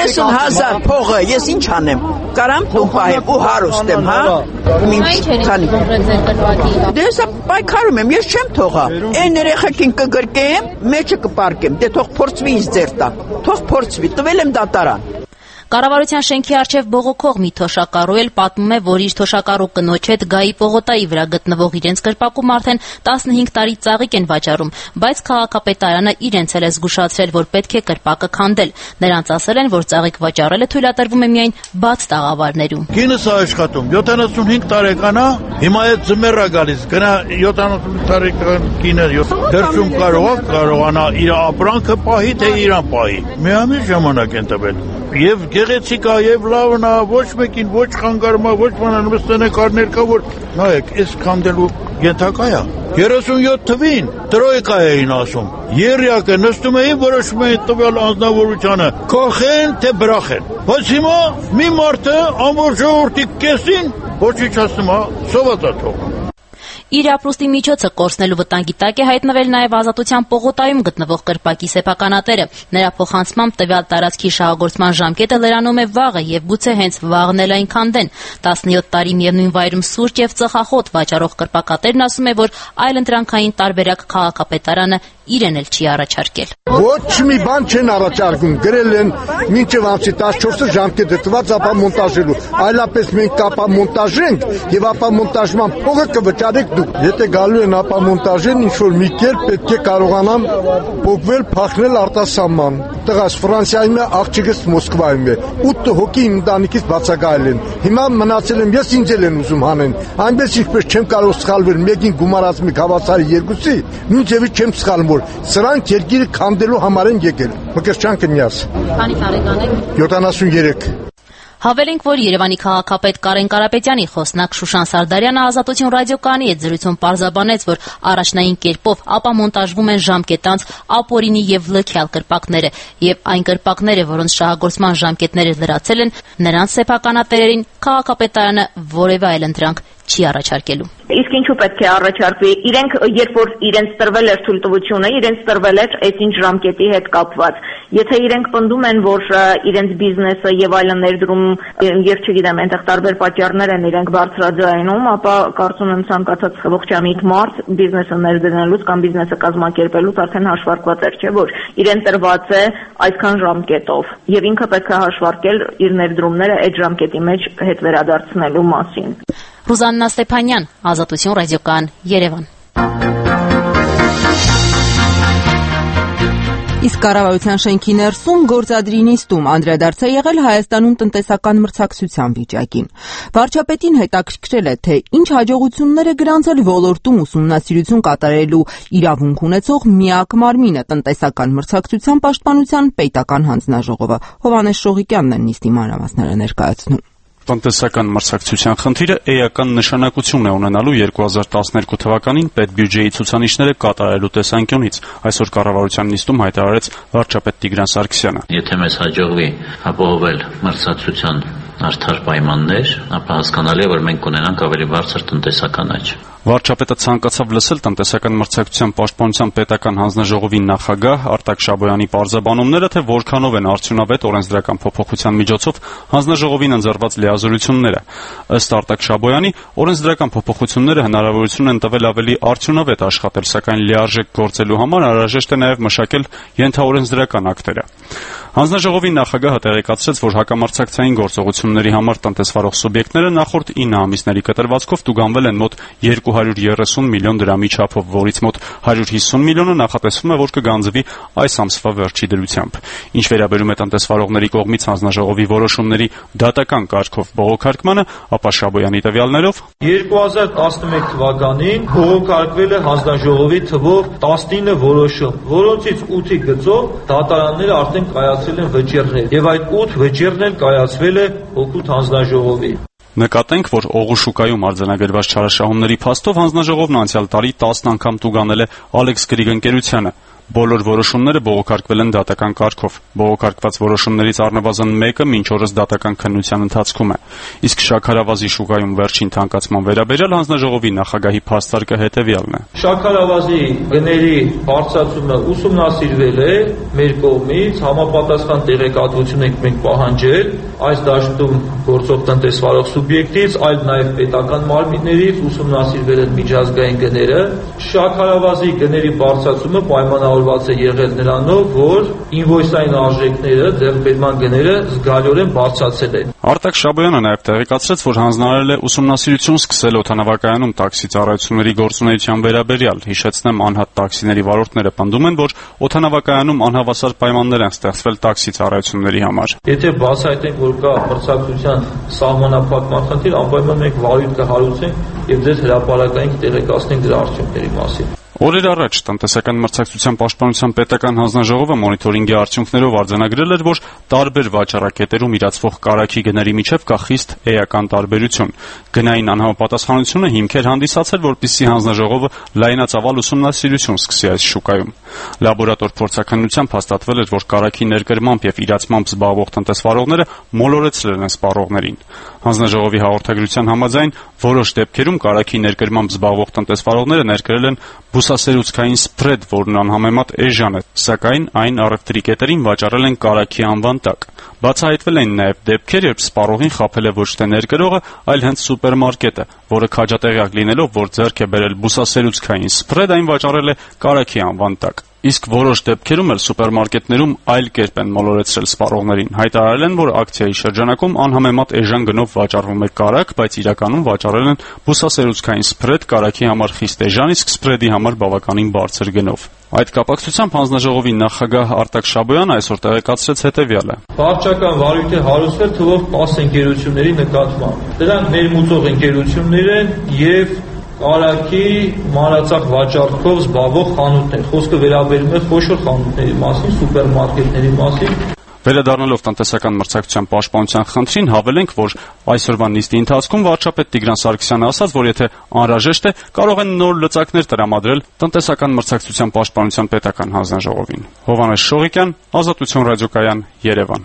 30,000 փողը ես ինչ անեմ։ Կարամ տուն պահեմ ու հարուստ եմ, հա։ Ինչ էր թողել ձեր կրպակի։ Դե հեսա պայքարում եմ, ես չեմ թողա։ Այն երեխեքին կգրկեմ, մեջը կպարկեմ, դե թող փորձվի ինձ ձեր տա։ Թող փորձվի, տվել եմ դատարան։ Կառավարության շենքի առջև բողոքող մի թոշակառու էլ պատմում է, որ իր թոշակառու կնոջ հետ Գայի պողոտայի վրա գտնվող իրենց կրպակում արդեն 15 տարի ծաղիկ են վաճառում, բայց քաղաքապետարանը իրենց էլ է զգուշացրել, որ պետք է կրպակը քանդել։ Նրանց ասել են, որ ծաղիկ վաճառելը թույլատրվում է միայն բաց տաղավարներում։ Կինս է աշխատում, 75 տարեկան է, հիմա է ձմեռ է գալիս, գնա 75 տարեկան կինը դրսում կարողանա իր ապրանքը պահի, թե իրան պահի։ Միամիտ ժամանակ են տվել։ Եվ գեղեցիկ է, եւ լավն է, ոչ մեկին ոչ խանգարում է, ոչ բան նստանակարներ կա, որ նայեք, այս քանդելու ենթակա է։ 37 թվին տրոյկա էին ասում։ Երյակը նստում էին, որոշում էին տվյալ անձնավորությանը, կոխեն թե բրախեն։ Բայց հիմա մի մարդը ամբողջ ժողովրդի կեսին ոչնչացնում է, սոված է թողնում։ Իր ապրուստի միջոցը կորցնելու վտանգի տակ է հայտնվել նաև Ազատության պողոտայում գտնվող կրպակի սեփականատերը։ Նրա փոխանցմամբ տվյալ տարածքի շահագործման ժամկետը լրանում է վաղը եւ գուցե հենց վաղն էլ այն քանդեն։ 17 տարի միևնույն վայրում սուրճ եւ ծխախոտ վաճառող կրպակատերն ասում է, որ այլընտրանքային տարբերակ քաղաքապետարանը իրեն էլ չի առաջարկել։ Ոչ մի բան չեն առաջարկում, գրել են մինչև ամսի 14-ը ժամկետը տված ապամոնտաժելու, այլապես մենք ապամոնտաժենք եւ ապամոնտաժման փողը կվճարեք դուք։ Եթե գալու են ապամոնտաժեն, ինչ որ մի կերպ պետք է կարողանան փոխվել, փախնել արտասահման։ Տղաս Ֆրանսիայում է, աղջիկս Մոսկվայում է։ 8 հոգի իմ ընտանիքից բացակայել են։ Հիմա մնացել եմ ես, ինձ են ուզում հանեն։ Այնպես ինչպես չեմ կարող սխալվել, մեկին գումարած մի հավասարի երկուսի, նույնիսկ չեմ սխալվում, որ սրանք երկիրը քանդելու համար են եկել։ Մկրտչյան կնյաս։ Քանի տարեկան եք։ 73։ Հավելենք, որ Երևանի քաղաքապետ Կարեն Կարապետյանի խոսնակ Շուշան Սարդարյանը Ազատություն ռադիոկայանի հետ զրույցում պարզաբանեց, որ առաջնային կերպով ապամոնտաժվում են ժամկետանց ապօրինի եւ լքյալ կրպակները, եւ այն կրպակները, որոնց շահագործման ժամկետները լրացել են, նրանց սեփականատերերին քաղաքապետարանը որևէ այլ ընտրանք չի առաջարկելու։ Իսկ ինչու պետք է առաջարկվի։ Իրենք երբ որ իրենց տրվել էր թույլտվությունը, իրենց տրվել էր այսինչ ժամկետի հետ կապված։ Եթե իրենք պնդում են, որ իրենց բիզնեսը եւ այլն ներդրում եւ չգիտեմ, այնտեղ տարբեր պատճառներ են իրենք բարձրաձայնում, ապա կարծում եմ ցանկացած ողջամիտ մարդ բիզնեսը ներդնելուց կամ բիզնեսը կազմակերպելուց արդեն հաշվարկված էր, չէ՞ որ իրեն տրված է այսքան ժամկետով եւ ինքը պետք է հաշվարկել իր ներդրումները այդ ժամկետի մեջ հետ վերադարձնելու մասին։ Ռուզաննա Ստեփանյան, Ազատություն ռադիոկայան, Երևան։ Իսկ կառավարության շենքի ներսում գործադրի նիստում անդրադարձ է եղել Հայաստանում տնտեսական մրցակցության վիճակին։ Վարչապետին հետաքրքրել է, թե ինչ հաջողություններ է գրանցել ոլորտում ուսումնասիրություն կատարելու իրավունք ունեցող միակ մարմինը տնտեսական մրցակցության պաշտպանության պետական հանձնաժողովը։ Հովհաննես Շողիկյանն է նիստի մանրամասները ներկայացնում։ Տնտեսական մրցակցության խնդիրը էական նշանակություն է ունենալու 2012 թվականին պետբյուջեի ցուցանիշները կատարելու տեսանկյունից, այսօր կառավարության նիստում հայտարարեց վարչապետ Տիգրան Սարգսյանը։ Եթե մեզ հաջողվի ապահովել մրցակցության արդար պայմաններ, ապա հասկանալի է, որ մենք կունենանք ավելի բարձր տնտեսական աճ։ Վարչապետը ցանկացավ լսել տնտեսական մրցակցության պաշտպանության պետական հանձնաժողովի նախագահ Արտակ Շաբոյանի պարզաբանումները, թե որքանով են արդյունավետ օրենսդրական փոփոխության միջոցով հանձնաժողովին ընձեռված լիազորությունները։ Ըստ Արտակ Շաբոյանի, օրենսդրական փոփոխությունները հնարավորություն են տվել ավելի արդյունավետ աշխատել, սակայն լիարժեք գործելու համար անհրաժեշտ է նաև մշակել ենթաօրենսդրական ակտերը։ Հանձնաժողովի նախագահը տեղեկացրեց, որ հակամարցակցային գործողությունների համար տնտեսվարող սուբյեկտները նախորդ 9 ամիսների կտրվածքով տուգանվել են մոտ 230 միլիոն դրամի չափով, որից մոտ 150 միլիոնը նախատեսվում է, որ կգանձվի այս ամսվա վերջի դրությամբ։ Ինչ վերաբերում է տնտեսվարողների կողմից հանձնաժողովի որոշումների դատական կարգով բողոքարկմանը, ապա Շաբոյանի տվյալներով 2011 թվականին բողոքարկվել է հանձնաժողովի թվով 19 որոշում, որոնցից 8-ի գծով դատարանները արդեն կայացրել են վճիռներ, եւ այդ 8 վճիռն էլ կայացվել է օգուտ հանձնաժողովի։ Նկատենք, որ օղու շուկայում արձանագրված չարաշահումների փաստով հանձնաժողովն անցյալ տարի 10 անգամ տուգանել է Ալեքս Գրիգ ընկերությանը։ Բոլոր որոշումները բողոքարկվել են դատական կարգով։ Բողոքարկված որոշումներից առնվազն մեկը մինչ օրս դատական քննության ընթացքում է։ Իսկ շաքարավազի շուկայում վերջին թանկացման վերաբերյալ հանձնաժողովի նախագահի փաստարկը հետևյալն է։ Շաքարավազի գների բարձրացումը ուսումնասիրվել է մեր կողմից, համապատասխան տեղեկատվություն ենք մենք պահանջել այս դաշտում գործող տնտեսվարող սուբյեկտից, այլ նաև պետական մարմիններից ուսումնասիրվել են միջազգային գները։ Շաքարավազի գների բարձրացումը պայմանավորված է եղել նրանով, որ ինվոյսային արժեքները, ձեռքբերման գները զգալիորեն բարձրացել են։ Արտակ Շաբոյանը նաև տեղեկացրեց, որ հանձնարարել է ուսումնասիրություն սկսել օդանավակայանում տաքսի ծառայությունների գործունեության վերաբերյալ։ Հիշեցնեմ, անհատ տաքսիների վարորդները պնդում են, որ օդանավակայանում անհավասար պայմաններ են ստեղծվել տաքսի ծառայությունների համար։ Եթե բացահայտենք, որ կա մրցակցության սահմանափակման խնդիր, անպայման մենք վարույթ կհարուցենք եւ ձեզ հրապարակային տեղեկացնենք դրա արդյունքների մասին։ Օրեր առաջ տնտեսական մրցակցության պաշտպանության պետական հանձնաժողովը մոնիտորինգի արդյունքներով արձանագրել էր, որ տարբեր վաճառակետերում իրացվող կարագի գների միջև կա խիստ էական տարբերություն։ Գնային անհամապատասխանությունը հիմք էր հանդիսացել, որպեսզի հանձնաժողովը լայնածավալ ուսումնասիրություն սկսի այս շուկայում։ Լաբորատոր փորձաքննությամբ հաստատվել էր, որ կարագի ներկրմամբ եւ իրացմամբ զբաղվող տնտեսվարողները մոլորեցրել են սպառողներին։ Հանձնաժողովի հաղորդագրության համաձայն որոշ դեպքերում կարագի ներկրմամբ զբաղվող տնտեսվարողները ներկրել են բուսասերուցքային սփրեդ, որն անհամեմատ էժան է, սակայն այն առևտրի կետերին վաճառել են կարագի անվան տակ։ Բացահայտվել են նաև դեպքեր, երբ սպառողին խաբել է ոչ թե ներկրողը, այլ հենց սուպերմարկետը, որը քաջատեղյակ լինելով, որ ձեռք է բերել բուսասերուցքային սփրեդ, այն վաճառել է կարագի անվան տակ։ Իսկ որոշ դեպքերում էլ սուպերմարկետներում այլ կերպ են մոլորեցրել սպառողներին։ Հայտարարել են, որ ակցիայի շրջանակում անհամեմատ էժան գնով վաճառվում է կարագ, բայց իրականում վաճառել են բուսասերուցքային սփրեդ կարագի համար խիստ էժան, իսկ սփրեդի համար բավականին բարձր գնով։ Այդ կապակցությամբ հանձնաժողովի նախագահ Արտակ Շաբոյանը այսօր տեղեկացրեց հետևյալը. Վարչական վարույթ է հարուցվել թվով 10 ընկերությունների նկատմամբ։ Դրանք ներմուծող ընկերություններ են եւ կարագի մանրածախ վաճառքով զբաղվող խանութներ։ Խոսքը վերաբերում է խոշոր խանութների մասին, սուպերմարկետների մասին։ Վերադառնալով տնտեսական մրցակցության պաշտպանության խնդրին, հավելենք, որ այսօրվա նիստի ընթացքում վարչապետ Տիգրան Սարգսյանը ասաց, որ եթե անհրաժեշտ է, կարող են նոր լծակներ տրամադրել տնտեսական մրցակցության պաշտպանության պետական հանձնաժողովին։ Հովհաննես Շողիկյան, Ազատություն ռադիոկայան, Երևան։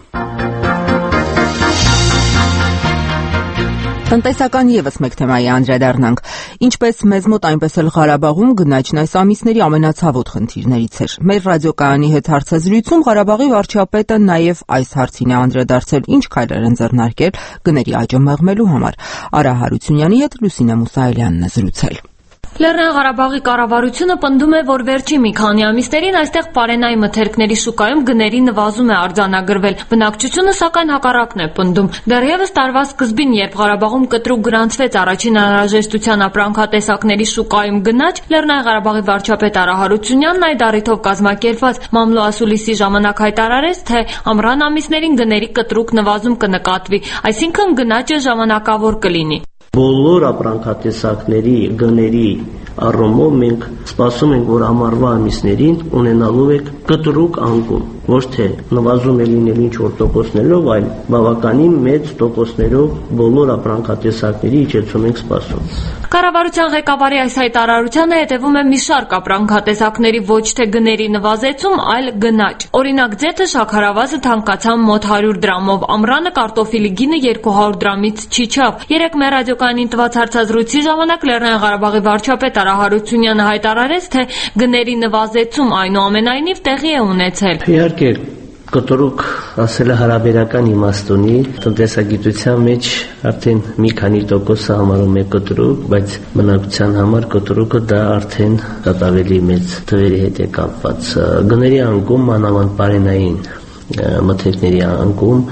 Տնտեսական եւս մեկ թեմայի անդրադառնանք։ Ինչպես մեզ մոտ, այնպես էլ Ղարաբաղում գնաճն այս ամիսների ամենացավոտ խնդիրներից էր։ Մեր ռադիոկայանի հետ հարցազրույցում Ղարաբաղի վարչապետը նաեւ այս հարցին է անդրադարձել, ինչ քայլեր են ձեռնարկել գների աճը մեղմելու համար։ Արա Հարությունյանի հետ Լուսինե Մուսայելյանն է զրուցել։ Լեռնային Ղարաբաղի կառավարությունը պնդում է, որ վերջին մի քանի ամիսներին այստեղ պարենայի մթերքների շուկայում գների նվազում է արձանագրվել։ Բնակչությունը սակայն հակառակն է պնդում։ Դեռևս տարվա սկզբին, երբ Ղարաբաղում կտրուկ գրանցվեց առաջին անհրաժեշտության ապրանքատեսակների շուկայում գնաճ, Լեռնային Ղարաբաղի վարչապետ Արա Հարությունյանն այդ առիթով կազմակերպված մամլո ասուլիսի ժամանակ հայտարարեց, թե ամռան ամիսներին գների կտրուկ նվազում կնկատվի, այսինքն գնաճը ժամանակավոր կլինի։ Բոլոր ապրանքատեսակների գների առումով մենք սպասում ենք, որ ամառվա ամիսներին ունենալու եք կտրուկ անկում, ոչ թե նվազում է լինել ինչ-որ տոկոսներով, այլ բավականին մեծ տոկոսներով բոլոր ապրանքատեսակների իջեցում ենք սպասում։ Կառավարության ղեկավարի այս հայտարարությանը հետևում է մի շարք ապրանքատեսակների ոչ թե գների նվազեցում, այլ գնաճ։ Օրինակ, ձեթը շաքարավազը թանկացավ մոտ 100 դրամով, ամռանը կարտոֆիլի գինը 200 դրամից չիջավ։ Երեկ մեր ռադիոկայանին տված հարցազրույցի ժամանակ Լեռնային Ղարաբաղի վարչապետ Արա Հարությունյանը հայտարարեց, թե գների նվազեցում այնուամենայնիվ տեղի է ունեցել։ Իհարկե, կտրուկ ասելը հարաբերական իմաստ ունի, տնտեսագիտության մեջ արդեն մի քանի տոկոսը համարում է կտրուկ, բայց բնակության համար կտրուկը դա արդեն ավելի մեծ թվերի հետ է կապված։ Գների անկում, մանավանդ պարենային մթերքների անկում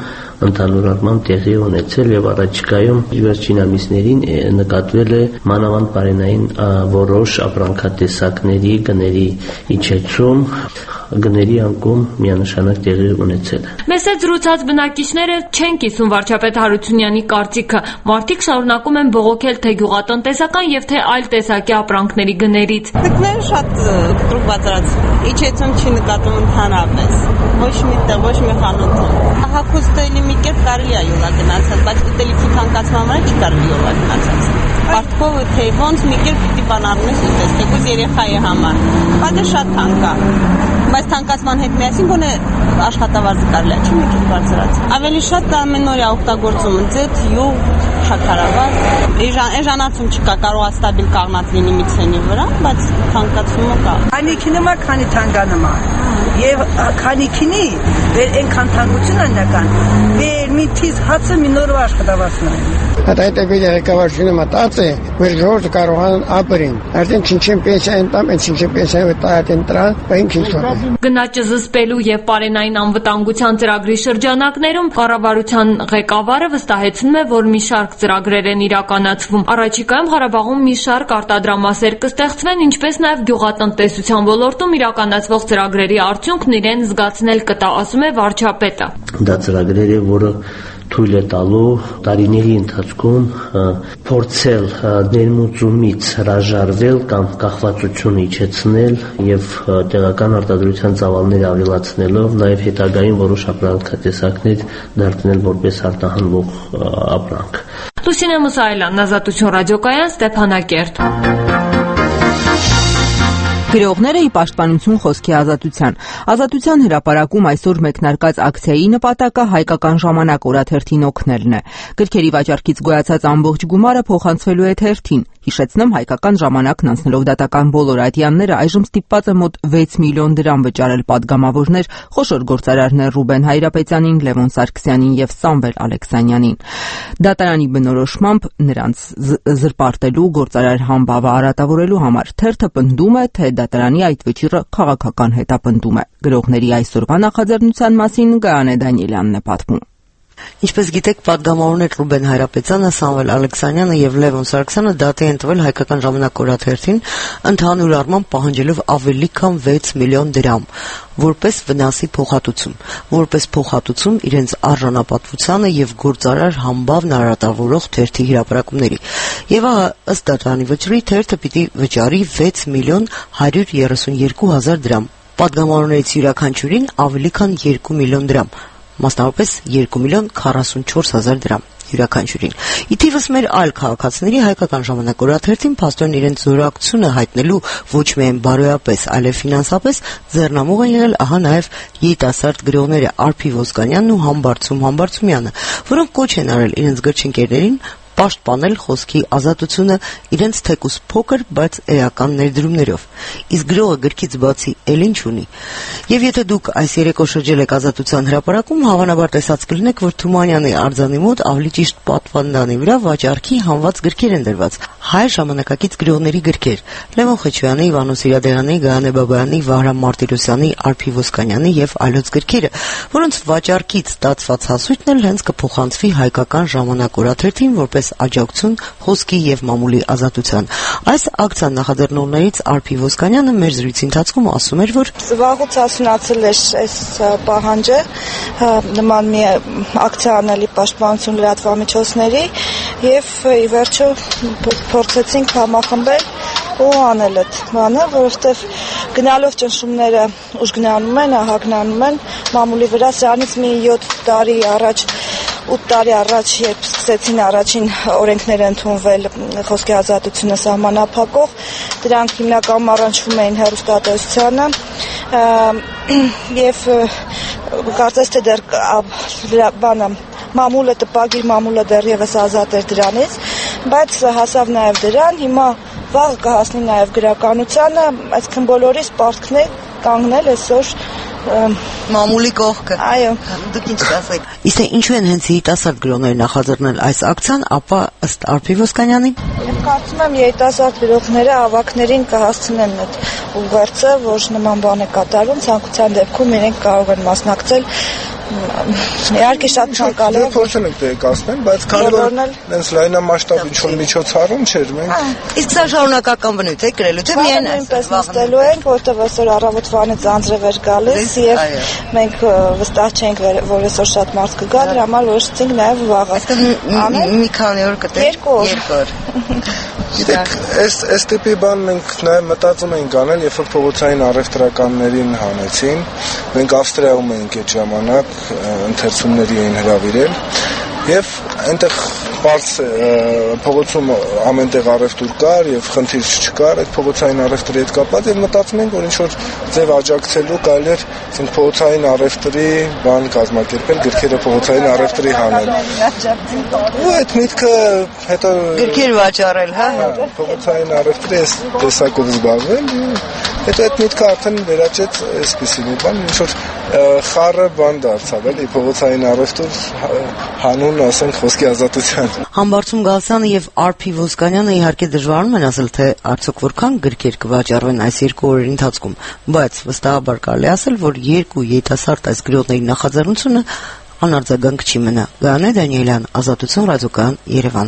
ընդհանուր առմամբ տեղի ունեցել եւ առաջիկայում վերջին ամիսներին նկատվել է մանավանդ բարենային որոշ ապրանքատեսակների գների իջեցում, գների անկում միանշանակ տեղի ունեցել է։ Մեզ հետ զրուցած բնակիչները չեն կիսում վարչապետ Հարությունյանի կարծիքը։ Մարդիկ շարունակում են բողոքել թե գյուղատնտեսական եւ թե այլ տեսակի ապրանքների գներից։ Գները շատ կտրուկ բացառած իջեցում չի նկատում ընդհանրապես։ Ոչ մի տեղ, ոչ մի խանութում։ Հագուստելի մի կերպ կարելի է յոլա գնացած, բայց ուտելիքի թանկացման վրա չի կարելի յոլա գնացած։ Պարտքով թե ոնց մի կերպ պիտի բանալնես ուտես, թեկուզ երեխայի համար։ Բայց շատ թանկ է։ Բայց թանկացման հետ միասին գոնե աշխատավարձը կարելի է չի մի կերպ բարձրացնել։ Ավելի շատ ամենօրյա օգտագործումը ձեթ, յուղ, շաքարավար։ Էժանացում չկա, կարող է ստաբիլ կաղնած լինի մի ցենի վրա, բայց թանկացումը կա։ Քանիքինը մա քանի թանգանում է։ Եվ քանիքինի վեր այնքան թանկությունը նկան։ Վեր մի թիզ հացը մի նորով աշխատավարձն է։ Այդ ղեկավարությունը մտած է, որ ժողովուրդը կարող են ապրեն։ Արդեն չին պենսիան տամ, չին պենսիան վտայեն տրա, բայն քիստոն։ Գնաճը զսպելու եւ պարենային անվտանգության ծրագրի շրջանակներում կառավարության ղեկավարը վստահեցնում է, որ մի շարք ծրագրեր են իրականացվում։ Առաջիկայում Ղարաբաղում մի շարք արտադրամասեր կստեղծվեն, ինչպես նաեւ գյուղատնտեսության ոլորտում իրականացվող ծրագրերի արդյունքն իրեն զգացնել կտա, ասում է վարչապետը։ Դա ծրագրեր է, որը թույլ է տալու տարիների ընթացքում փորձել ներմուծումից հրաժարվել կամ կախվածությունը իջեցնել եւ տեղական արտադրության ծավալները ավելացնելով նաեւ հետագային որոշ ապրանքատեսակներ դարձնել որպես արտահանվող ապրանք։ Լուսինե Մուսայելյան, Ազատություն ռադիոկայան, Ստեփանակերտ։ Գրողները ի պաշտպանություն խոսքի ազատության։ Ազատության հրապարակում այսօր մեկնարկած ակցիայի նպատակը հայկական ժամանակ օրաթերթին օգնելն է։ Գրքերի վաճառքից գոյացած ամբողջ գումարը փոխանցվելու է թերթին։ Հիշեցնեմ, հայկական ժամանակն անցնելով դատական բոլոր ատյանները այժմ ստիպված է մոտ 6 միլիոն դրամ վճարել պատգամավորներ խոշոր գործարարներ Ռուբեն Հայրապետյանին, Լևոն Սարգսյանին եւ Սամվել Ալեքսանյանին։ Դատարանի բնորոշմամբ նրանց զրպարտելու գործարար համբավը արատավորելու համար թերթը պնդում է, թե դատարանի այդ վճիռը քաղաքական հետապնդում է։ Գրողների այսօրվա նախաձեռնության մասին Գայանե Դանիելյանն է պատմում։ Ինչպես գիտեք, պատգամավորներ Ռուբեն Հայրապետյանը, Սամվել Ալեքսանյանը եւ Լևոն Սարգսյանը դատի են տվել հայկական ժամանակ օրաթերթին, ընդհանուր առմամբ պահանջելով ավելի քան 6 միլիոն դրամ, որպես վնասի փոխհատուցում, որպես փոխհատուցում իրենց արժանապատվությանը եւ գործարար համբավն արատավորող թերթի հրապարակումների։ Եվ ըստ դատարանի վճռի թերթը պիտի վճարի 6 միլիոն 132 հազար դրամ, պատգամավորներից յուրաքանչյուրին ավելի քան 2 միլիոն դրամ, մասնավորապես 2 միլիոն 44 հազար դրամ յուրաքանչյուրին։ Ի թիվս մեր այլ քաղաքացիների հայկական ժամանակ օրաթերթին փաստորեն իրենց զորակցությունը հայտնելու ոչ միայն բարոյապես, այլև ֆինանսապես ձեռնամուղ են եղել ահա նաև երիտասարդ գրողները Արփի Ոսկանյանն ու Համբարձումյանը, որոնք կոչ են արել իրենց գրչընկերներին պաշտպանել խոսքի ազատությունը իրենց թեկուզ փոքր, բայց էական ներդրումներով։ Իսկ գրողը գրքից բացի էլ ինչ ունի։ Եվ եթե դուք այս երեկո շրջել եք Ազատության հրապարակում, հավանաբար տեսած կլինեք, որ Թումանյանի արձանի մոտ ավելի ճիշտ պատվանդանի վրա վաճառքի հանված գրքեր են դրված։ Հայ ժամանակակից գրողների գրքեր՝ Լևոն Խեչոյանի, Իվանոս Իրադեղյանի, Գայանե Բաբայանի, Վահրամ Մարտիրոսյանի, Արփի Ոսկանյանի եւ այլոց գրքերը, որոնց վաճառքից ստացված հասույթն էլ հենց կփոխանցվի հայկական ժամանակ օրաթերթին որպես աջակցություն խոսքի եւ մամուլի ազատության։ Այս ակցիան նախաձեռնողներից Արփի Ոսկանյանը մեր զրույցի ընթացքում ասում էր, որ վաղուց հասունացել էր այս պահանջը նման մի ակցիա անելի պաշտպանություն լրատվամիջոցների եւ ի վերջո փորձեցինք համախմբել ու անել այդ բանը, որովհետեւ գնալով ճնշումները ուժգնանում են, ահագնանում են մամուլի վրա։ Սրանից մի 7 տարի առաջ 8 տարի առաջ, երբ սկսեցին առաջին օրենքները ընդունվել խոսքի ազատությունը սահմանափակող, դրանք հիմնականում առնչվում էին հեռուստատեսությանը եւ կարծես թե դեռ մամուլը տպագիր մամուլը դեռևս ազատ էր դրանից, բայց հասավ նաեւ դրան, հիմա վաղ կհասնի նաեւ գրականությանը, այսինքն բոլորիս պարտքն է կանգնել այսօր մամուլի կողքը։ Այո, դուք ինչ կասեք։ Իսկ ինչու են հենց երիտասարդ գրողները նախաձեռնել այս ակցիան, ապա ըստ Արփի Ոսկանյանի, ես կարծում եմ երիտասարդ գրողները ավակներին կհասցնեն այդ ուղերձը, որ նման բան է կատարվում, ցանկության դեպքում իրենք կարող են մասնակցել իհարկե շատ ցանկալի է փորձել ենք տեղեկացնել, բայց քանի որ այնպես լայնամասշտաբ ինչ-որ միջոցառում չէր, մենք իսկ սա շարունակական բնույթ է գրելու, թե միայն այնպես նստելու ենք, որտեղ այսօր առավոտվանից անձրև էր գալիս եւ մենք վստահ չենք, որ այսօր շատ մարդ կգա, դրա համար որոշեցինք նաեւ վաղը անել մի քանի օր կտե 2 օր Գիտեք, այս տիպի բան մենք նաև մտածում էինք անել, երբ որ փողոցային առևտրականներին հանեցին, մենք Ավստրիայում էինք այդ ժամանակ, ընթերցումների էին հրավիրել, եւ այնտեղ բարձ փողոցում ամենտեղ առևտուր կար եւ խնդիր չկար այդ փողոցային առևտրի հետ կապված եւ մտածում ենք որ ինչ որ ձև աջակցելու կարելի էր ասենք փողոցային առևտրի բան կազմակերպել գրքերը փողոցային առևտրի հանել ու այդ միտքը հետո գրքեր վաճառել հա փողոցային առևտրի այս տեսակով զբաղվել հետո այդ միտքը արդեն վերաճեց այսպեսի մի բան ինչ որ խառը բան դարձավ էլի փողոցային առևտուր հանուն ասենք խոսքի ազատության Համբարձում Գալստյանը եւ Արփի Ոսկանյանը իհարկե դժվարում են ասել թե արդյոք որքան գրքեր կվաճառվեն այս 2 օրերի ընթացքում, բայց վստահաբար կարելի ասել, որ 2 երիտասարդ այս գրողների նախաձեռնությունը անարձագանք չի մնա։ Գայանե Դանիելյան, Ազատություն ռադիոկայան, Երևան։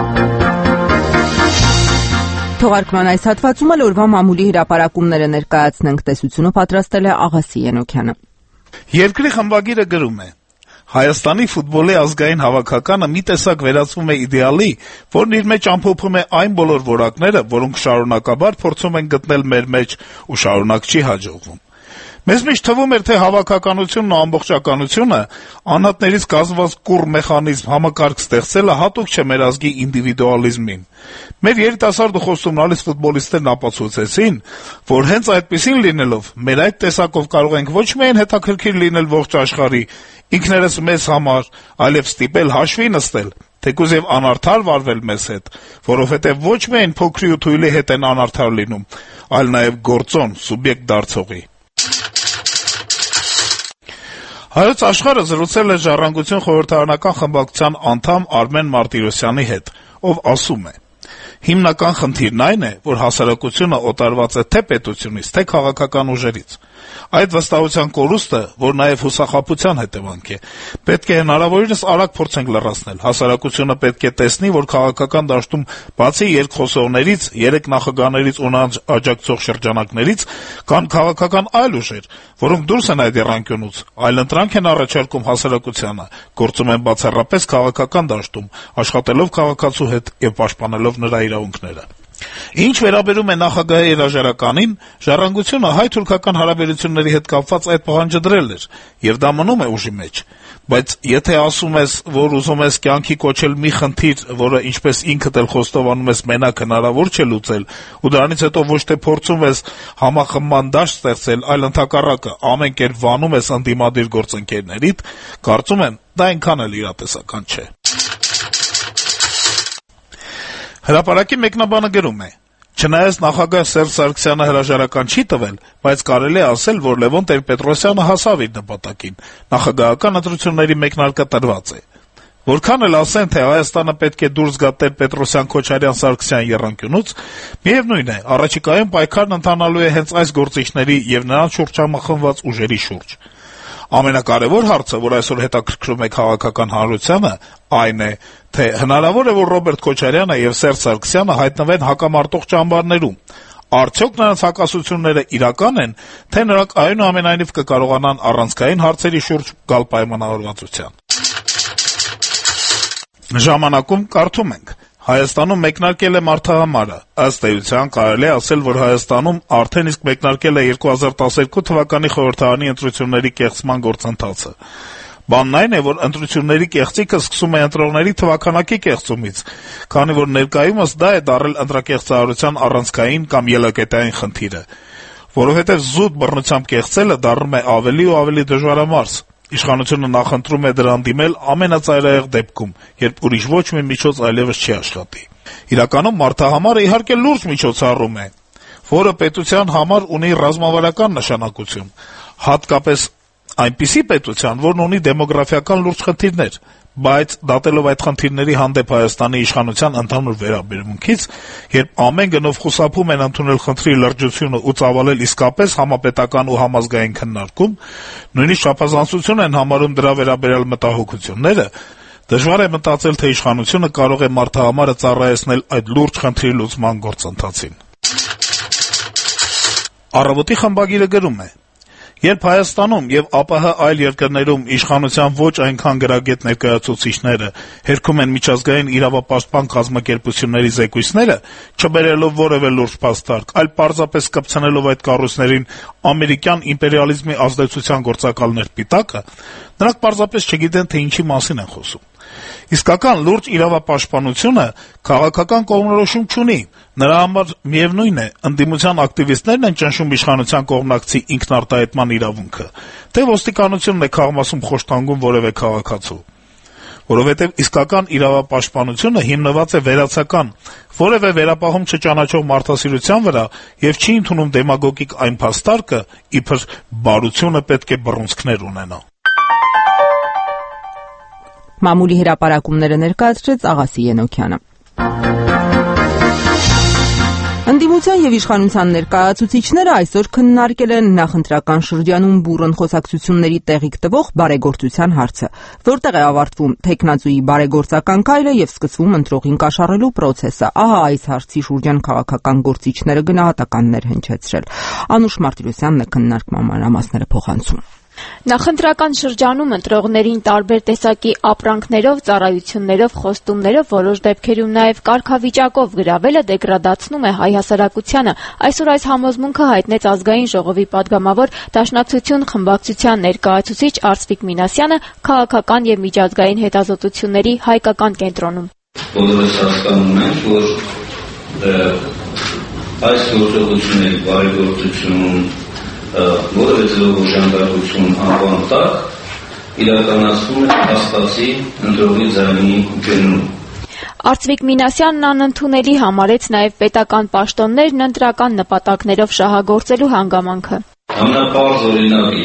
Թողարկման այս հատվածում էլ օրվա մամուլի հրապարակումները ներկայացնենք տեսությունը պատրաստել է Աղասի Ենոքյանը։ Երկրի խմբագիրը գրում է. Հայաստանի ֆուտբոլի ազգային հավաքականը մի տեսակ վերածվում է իդեալի, որն իր մեջ ամփոփում է այն բոլոր որակները, որոնք շարունակաբար փորձում են գտնել մեր մեջ ու շարունակ չի հաջողվում։ Մեզ միշտ թվում էր, թե հավաքականությունն ու ամբողջականությունը անհատներից կազմված կուռ մեխանիզմ համակարգ ստեղծելը հատուկ չէ մեր ազգի ինդիվիդուալիզմին։ Մեր երիտասարդ ու խոստումնալից ֆուտբոլիստներն ապացուցեցին, որ հենց այդպիսին լինելով, մեր այդ տեսակով կարող ենք ոչ միայն հետաքրքիր լինել ողջ աշխարհի, ինքներս մեզ համար, այլև ստիպել հաշվի նստել, թեկուզ եւ անարդար վարվել մեզ հետ, որովհետեւ ոչ միայն փոքրի ու թույլի հետ են անարդար լինում, այլ նաեւ գործոն, սուբյեկտ դարձողի։ Հայոց աշխարհը զրուցել է Ժառանգություն խորհրդարանական խմբակցության անդամ Արմեն Մարտիրոսյանի հետ, ով ասում է. Հիմնական խնդիրն այն է, որ հասարակությունը օտարված է թե պետությունից, թե քաղաքական ուժերից։ Այդ վստահության կորուստը, որ նաև հուսախաբության հետևանք է, պետք է հնարավորինս արագ փորձենք լրացնել։ Հասարակությունը պետք է տեսնի, որ քաղաքական դաշտում բացի երկխոսողներից, 3 նախագահներից ու նրանց աջակցող շրջանակներից կան քաղաքական այլ ուժեր, որոնք դուրս են այդ եռանկյունուց, այլընտրանք են առաջարկում հասարակությանը, գործում են բացառապես քաղաքական դաշտում, աշխատելով քաղաքացու հետ եւ պաշտպանելով նրա իրավունքները։ Ինչ վերաբերում է նախագահի հրաժարականին, Ժառանգությունը հայ-թուրքական հարաբերությունների հետ կապված այդ պահանջը դրել էր, եւ դա մնում է ուժի մեջ։ Բայց եթե ասում ես, որ ուզում ես կյանքի կոչել մի խնդիր, որը ինչպես ինքդ էլ խոստովանում ես մենակ հնարավոր չէ լուծել, ու դրանից հետո ոչ թե փորձում ես համախմբման դաշտ ստեղծել, այլ ընդհակառակը ամեն կերպ վանում ես ընդդիմադիր գործընկերներիդ, կարծում եմ, դա այնքան էլ իրատեսական չէ։ Հրապարակի մեկնաբանը գրում է. Չնայած նախագահ Սերժ Սարգսյանը հրաժարական չի տվել, բայց կարելի է ասել, որ Լևոն Տեր-Պետրոսյանը հասավ իր նպատակին, նախագահական ընտրությունների մեկնարկը տրված է։ Որքան էլ ասեն, թե Հայաստանը պետք է դուրս գա Տեր-Պետրոսյան-Քոչարյան-Սարգսյան եռանկյունուց, միևնույն է, առաջիկայում պայքարն ընթանալու է հենց այս գործիչների եւ նրանց շուրջ համախմբված ուժերի շուրջ։ Ամենակարևոր հարցը, որ այսօր հետաքրքրում է քաղաքական հանրությանը, այն է, թե հնարավոր է, որ Ռոբերտ Քոչարյանը եւ Սերժ Սարգսյանը հայտնվեն հակամարտող ճամբարներում։ Արդյոք նրանց հակասությունները իրական են, թե նրանք այնուամենայնիվ կկարողանան առանցքային հարցերի շուրջ գալ պայմանավորվածության։ Ժամանակում կարդում ենք. Հայաստանում մեկնարկել է մարդահամարը։ Ըստ էության կարելի է ասել, որ Հայաստանում արդեն իսկ մեկնարկել է 2012 թվականի խորհրդարանի ընտրությունների կեղծման գործընթացը։ Բանն այն է, որ ընտրությունների կեղծիքը սկսում է ընտրողների թվաքանակի կեղծումից, քանի որ ներկայումս դա է դարձել ընտրակեղծարարության առանցքային կամ ելակետային խնդիրը, որովհետև զուտ բռնությամբ կեղծելը դառնում է ավելի ու ավելի դժվարամարս։ Իշխանությունը նախընտրում է դրան դիմել ամենածայրահեղ դեպքում, երբ ուրիշ ոչ մի միջոց այլևս չի աշխատի։ Իրականում մարդահամարը իհարկե լուրջ միջոցառում է, որը պետության համար ունի ռազմավարական նշանակություն, հատկապես այնպիսի պետության, որն ունի դեմոգրաֆիական լուրջ խնդիրներ, Բայց դատելով այդ խնդիրների հանդեպ Հայաստանի իշխանության ընդհանուր վերաբերմունքից, երբ ամեն գնով խուսափում են ընդունել խնդրի լրջությունը ու ծավալել իսկապես համապետական ու համազգային քննարկում, նույնիսկ չափազանցություն են համարում դրա վերաբերյալ մտահոգությունները, դժվար է մտածել, թե իշխանությունը կարող է մարդահամարը ծառայեցնել այդ լուրջ խնդրի լուծման գործընթացին։ Առավոտի խմբագիրը գրում է. Երբ Հայաստանում եւ ԱՊՀ այլ երկրներում իշխանության ոչ այնքան գրագետ ներկայացուցիչները հերքում են միջազգային իրավապաշտպան կազմակերպությունների զեկույցները, չբերելով որևէ լուրջ փաստարկ, այլ պարզապես կպցնելով այդ կառույցներին ամերիկյան իմպերիալիզմի ազդեցության գործակալներ պիտակը, նրանք պարզապես չգիտեն, թե ինչի մասին են խոսում։ Իսկական լուրջ իրավապաշտպանությունը քաղաքական կողմնորոշում չունի, նրա համար միևնույն է, ընդդիմության ակտիվիստներն են ճնշում իշխանության կողմնակցի ինքնարտահայտման իրավունքը, թե ոստիկանությունն է քաղաքասում խոշտանգում որևէ քաղաքացու, որովհետև իսկական իրավապաշտպանությունը հիմնված է վերացական, որևէ վերապահում չճանաչող մարդասիրության վրա եւ չի ընդունում դեմագոգիկ այն փաստարկը, իբր բարությունը պետք է բռունցքներ ունենա։ Մամուլի հրապարակումները ներկայացրեց Աղասի Ենոքյանը։ Ընդդիմության եւ իշխանության ներկայացուցիչները այսօր քննարկել են նախընտրական շրջանում բուռն խոսակցությունների տեղիք տվող բարեգործության հարցը, որտեղ է ավարտվում թեկնածուի բարեգործական քայլը եւ սկսվում ընտրողին կաշառելու պրոցեսը։ Ահա այս հարցի շուրջան քաղաքական գործիչները գնահատականներ հնչեցրել։ Անուշ Մարտիրոսյանն է քննարկման մանրամասները փոխանցում։ Նախընտրական շրջանում ընտրողներին տարբեր տեսակի ապրանքներով, ծառայություններով, խոստումներով, որոշ դեպքերում նաև կարգավիճակով գրավելը դեգրադացնում է հայ հասարակությանը։ Այսօր այս համոզմունքը հայտնեց Ազգային ժողովի падգամավոր Դաշնակցություն խմբակցության ներկայացուցիչ Արծվիկ Մինասյանը քաղաքական եւ միջազգային հետազոտությունների հայկական կենտրոնում։ Բոլորս հասկանում ենք, որ այս գործողությունների բարեգործություն որևէ ձևով ժանդարմություն անվան տակ իրականացվում է հաստատի ընտրողի ձայնի գնում։ Արծվիկ Մինասյանն անընդունելի համարեց նաև պետական պաշտոններն ընտրական նպատակներով շահագործելու հանգամանքը։ Ամենապարզ օրինակը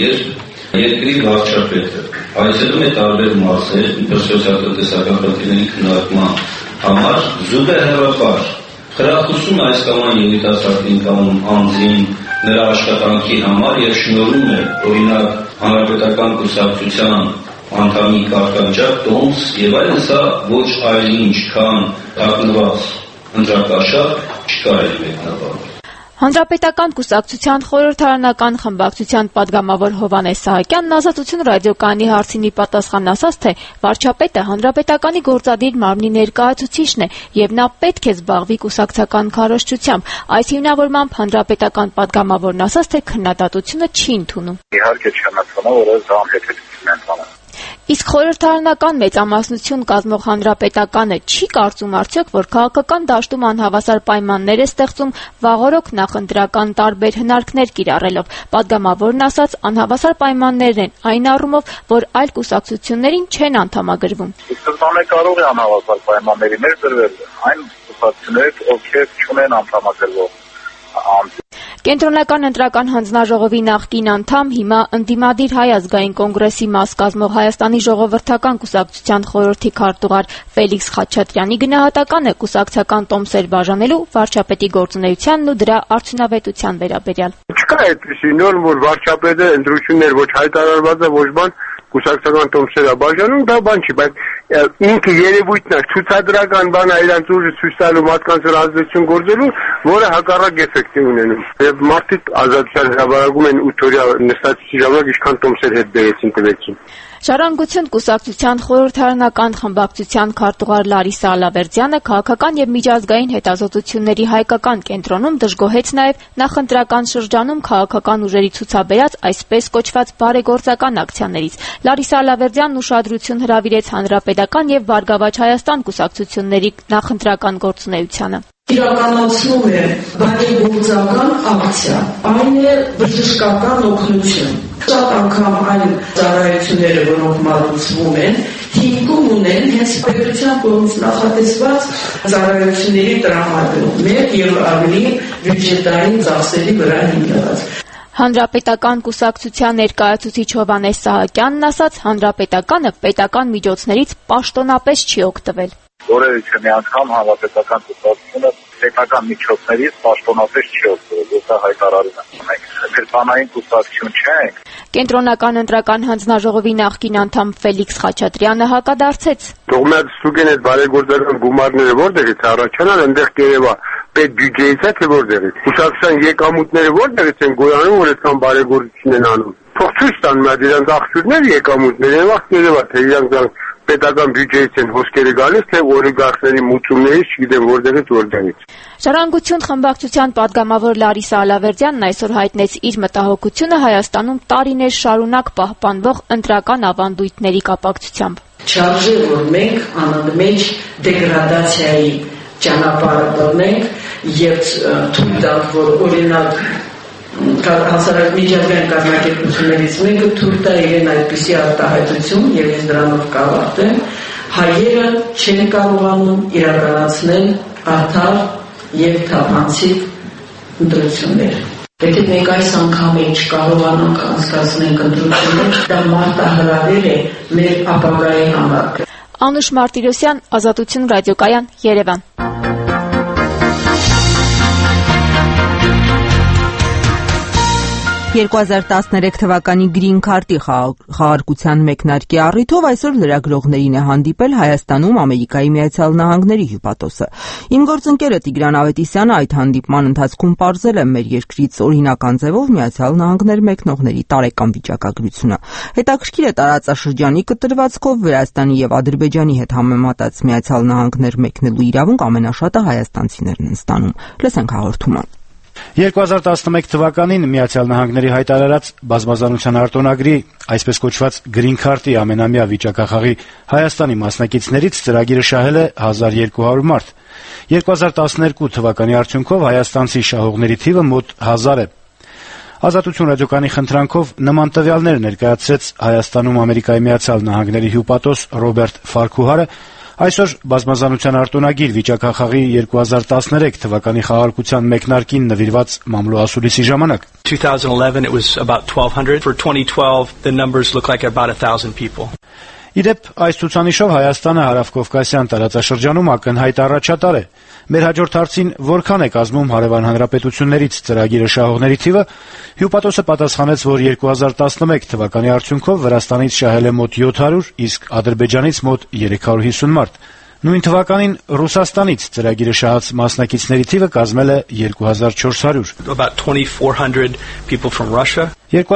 երկրի վարչապետը այցելում է տարբեր մարզեր, սոցիալ-տնտեսական խնդիրների քննարկման համար զուգահեռաբար խրախուսում այս կամ այն երիտասարդին կամ անձին նրա աշխատանքի համար եւ շնորհում է օրինակ հանրապետական կուսակցության անդամի կարգավիճակ, տոմս եւ այլն, սա ոչ այլ ինչ քան թաքնված ընտրակաշառք չկարելի մեկնաբանել։ Հանրապետական կուսակցության խորհրդարանական խմբակցության падգամավոր Հովհաննես Սահակյանն Ազատություն ռադիոկայանի հարցին պատասխան ասաց, թե վարչապետը հանրապետականի գործադիր մարմնի ներկայացուցիչն է եւ նա պետք է զբաղվի կուսակցական քարոզչությամբ։ Այս հիմնավորմամբ հանրապետական падգամավորն ասաց, թե քննադատությունը չի ընդունում։ Իհարկե չնայած որ այս անհետեթություն են տանում։ Իսկ խորհրդարանական մեծամասնություն կազմող հանրապետականը չի կարծում արդյոք, որ քաղաքական դաշտում անհավասար պայմաններ է ստեղծում վաղօրոք նախընտրական տարբեր հնարքներ կիրառելով։ Պատգամավորն ասաց, անհավասար պայմաններ են այն առումով, որ այլ կուսակցություններին չեն անդամագրվում։ Սկզբանե կարող է անհավասար պայմանների մեջ դրվել այն կուսակցություններ, ովքեր չունեն անդամագրվող անձ։ Կենտրոնական ընտրական հանձնաժողովի նախկին անդամ, հիմա ընդդիմադիր Հայ ազգային կոնգրեսի մաս կազմող Հայաստանի ժողովրդական կուսակցության խորհրդի քարտուղար Ֆելիքս Խաչատրյանի գնահատականը կուսակցական տոմսեր բաժանելու վարչապետի գործունեությանն ու դրա արդյունավետության վերաբերյալ։ Չկա այդպիսի նորմ, որ վարչապետը ընտրություններ ոչ հայտարարված է, ոչ բան կուսակցական տոմսերը բաժանում, դա բան չի, բայց ինքը երևույթն է, ցուցադրական բան է իրանց ուժը ցույց տալու մարդկանց վրա ազդեցություն գործելու, որը հակառակ էֆեկտ է ունենում։ Եվ մարդիկ ազատության հրավարակում են 8 օրյա նստածի ժամանակ ինչքան տոմսեր հետ բերեցին տվեցին։ Ժառանգություն կուսակցության խորհրդարանական խմբակցության քարտուղար Լարիսա Ալավերդյանը քաղաքական եւ միջազգային հետազոտությունների հայկական կենտրոնում դժգոհեց նաեւ նախընտրական շրջանում քաղաքական ուժերի ցուցաբերած այսպես կոչված բարեգործական ակցիաներից։ Լարիսա Ալավերդյանն ուշադրություն հրավիրեց Հանրապետական եւ Բարգավաճ Հայաստան կուսակցությունների նախընտրական գործունեությանը։ Իրականացնում է բարեգործական ակցիա, այն է բժշկական օգնություն։ Շատ անգամ այն ծառայությունները, որոնք մատուցվում են, հիմքում ունեն հենց պետության կողմից նախատեսված ծառայությունների տրամադրում, մեկ եւ ավելի բյուջետային ծախսերի վրա հիմնված։ Հանրապետական կուսակցության ներկայացուցիչ Հովհաննես Սահակյանն ասաց, հանրապետականը պետական միջոցներից պաշտոնապես չի օգտվել։ Որևէ մի անգամ հանրապետական կուսակցությունը պետական միջոցներից պաշտոնապես չի օգտվել, դա հայտարարում է։ Մենք քրտանային կուսակցություն չենք։ Կենտրոնական ընտրական հանձնաժողովի նախկին անդամ Ֆելիքս Խաչատրյանը հակադարձեց։ Կողմնակցության այդ բարեգործական գումարները որտեղից առաջանան, այնտեղ կերևա պետ բյուջեից է թե որտեղից։ Կուսակցության եկամուտները որտեղից են գոյանում, որ այդքան բարեգործություն են անում։ Թող ցույց տան մեզ իրանց աղբյուրներ եկամուտները, եւ վաղ կերևա թե իրանք պետական բյուջեից են հոսքերը գալիս, թե օլիգարխների մուծումներից, չգիտեմ որտեղից։ Ժառանգություն խմբակցության падգամավոր Լարիսա Ալավերդյանն այսօր հայտնեց իր մտահոգությունը Հայաստանում տարիներ շարունակ պահպանվող ընտրական ավանդույթների կապակցությամբ։ Չարժե որ մենք անընդմեջ դեգրադացիայի ճանապարհը բռնենք եւ թույլ տանք, որ օրինակ հասարակ միջազգային կազմակերպություններից մեկը թույլ տա իրեն այդպիսի արտահայտություն եւ ես դրանով կավարտեմ, հայերը չեն կարողանում իրականացնել արդար եւ թափանցիկ ընտրություններ։ Եթե մենք այս անգամ չկարողանանք անցկացնել ընտրություններ, դա մարտահրավեր է մեր ապագայի համար։ Անուշ Մարտիրոսյան, Ազատություն ռադիոկայան, Երևան։ 2013 թվականի Green Card-ի խաղարկության մեկնարկի առիթով այսօր լրագրողներին է հանդիպել Հայաստանում Ամերիկայի Միացյալ Նահանգների հյուպատոսը։ Իմ գործընկերը Տիգրան Ավետիսյանը այդ հանդիպման ընթացքում պարզել է մեր երկրից օրինական ձևով Միացյալ Նահանգներ մեկնողների տարեկան վիճակագրությունը։ Հետաքրքիր է տարածաշրջանի կտրվածքով Վրաստանի եւ Ադրբեջանի հետ համեմատած Միացյալ Նահանգներ մեկնելու իրավունք ամենաշատը հայաստանցիներն են ստանում։ Լսենք հաղորդումը։ 2011 թվականին Միացյալ Նահանգների հայտարարած բազմազանության արտոնագրի, այսպես կոչված Green Card-ի ամենամյա վիճակախաղի Հայաստանի մասնակիցներից ծրագիրը շահել է 1200 մարդ։ 2012 թվականի արդյունքով հայաստանցի շահողների թիվը մոտ 1000 է։ Ազատություն ռադիոկայանի խնդրանքով նման տվյալներ ներկայացրեց Հայաստանում Ամերիկայի Միացյալ Նահանգների հյուպատոս Ռոբերտ Ֆարքուհարը այսօր բազմազանության արտոնագիր վիճակախաղի 2013 թվականի խաղարկության մեկնարկին նվիրված մամլոասուլիսի ժամանակ 2011 it was about 1200 for 2012 the numbers look like about 1000 people Իդեպ այս ցուցանիշով Հայաստանը հարավկովկասյան տարածաշրջանում ակնհայտ առաջատար է Մեր հաջորդ հարցին որքան է կազմում հարևան հանրապետություններից ծրագիրը շահողների թիվը հյուպատոսը պատասխանեց որ 2011 թվականի արդյունքով Վրաստանից շահել է մոտ 700 իսկ Ադրբեջանից մոտ 350 մարդ Նույն թվականին Ռուսաստանից ծրագիրը շահած մասնակիցների թիվը կազմել է 2400 About 2400 people from Russia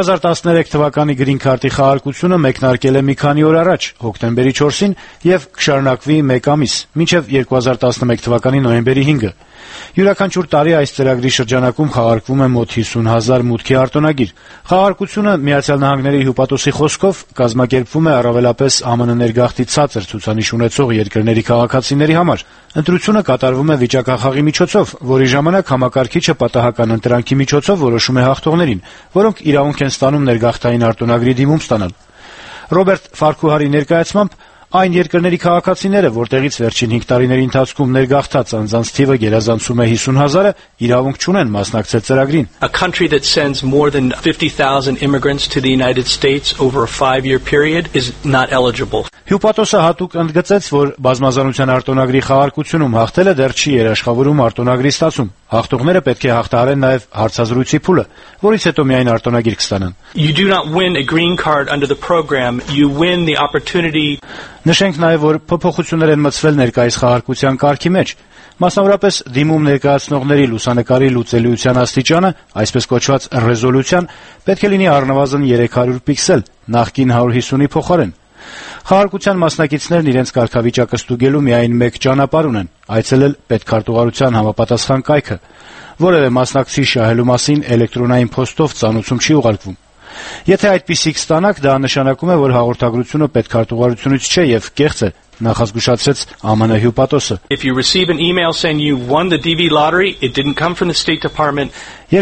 2013 թվականի Green Card-ի խաղարկությունը մեկնարկել է մի քանի օր առաջ հոկտեմբերի 4-ին եւ կշարունակվի 1 ամիս մինչեւ 2011 թվականի նոյեմբերի 5-ը Յուրաքանչյուր տարի այս ծրագրի շրջանակում խաղարկվում է մոտ 50,000 մուտքի արտոնագիր։ Խաղարկությունը Միացյալ Նահանգների հյուպատոսի խոսքով կազմակերպվում է առավելապես ԱՄՆ ներգաղթի ցածր ցուցանիշ ունեցող երկրների քաղաքացիների համար։ Ընտրությունը կատարվում է վիճակախաղի միջոցով, որի ժամանակ համակարգիչը պատահական ընտրանքի միջոցով որոշում է հաղթողներին, որոնք իրավունք են ստանում ներգաղթային արտոնագրի դիմում ստանալ։ Ռոբերտ Ֆարքուհարի ներկայացմամբ Այն երկրների քաղաքացիները, որտեղից վերջին 5 տարիների ընթացքում ներգաղթած անձանց թիվը գերազանցում է 50,000-ը, իրավունք չունեն մասնակցել ծրագրին։ A country that sends more than 50,000 immigrants to the United States over a 5-year period is not eligible. Հյուպատոսը հատուկ ընդգծեց, որ բազմազանության արտոնագրի խաղարկությունում հաղթելը դեռ չի երաշխավորում արտոնագրի ստացում։ Հաղթողները պետք է հաղթահարեն նաև հարցազրույցի փուլը, որից հետո միայն արտոնագիր կստանան։ You do not win a green card under the program, you win the opportunity Նշենք նաև, որ փոփոխություններ են մտցվել ներկայիս խաղարկության կարգի մեջ։ Մասնավորապես դիմում ներկայացնողների լուսանկարի լուծելիության աստիճանը, այսպես կոչված ռեզոլյուցիան, պետք է լինի առնվազն 300 պիքսել, նախկին 150-ի փոխարեն։ Խաղարկության մասնակիցներն իրենց կարգավիճակը ստուգելու միայն մեկ ճանապարհ ունեն՝ այցելել պետքարտուղարության համապատասխան կայքը։ Որևէ մասնակցի շահելու մասին էլեկտրոնային փոստով ծանուցում չի ուղարկվում։ Եթե այդպիսիք ստանաք, դա նշանակում է, որ հաղորդագրությունը պետքարտուղարությունից չէ եւ կեղծ է, նախազգուշացրեց ԱՄՆ հյուպատոսը։ If you receive an email saying you won the DV lottery, it didn't come from the State Department.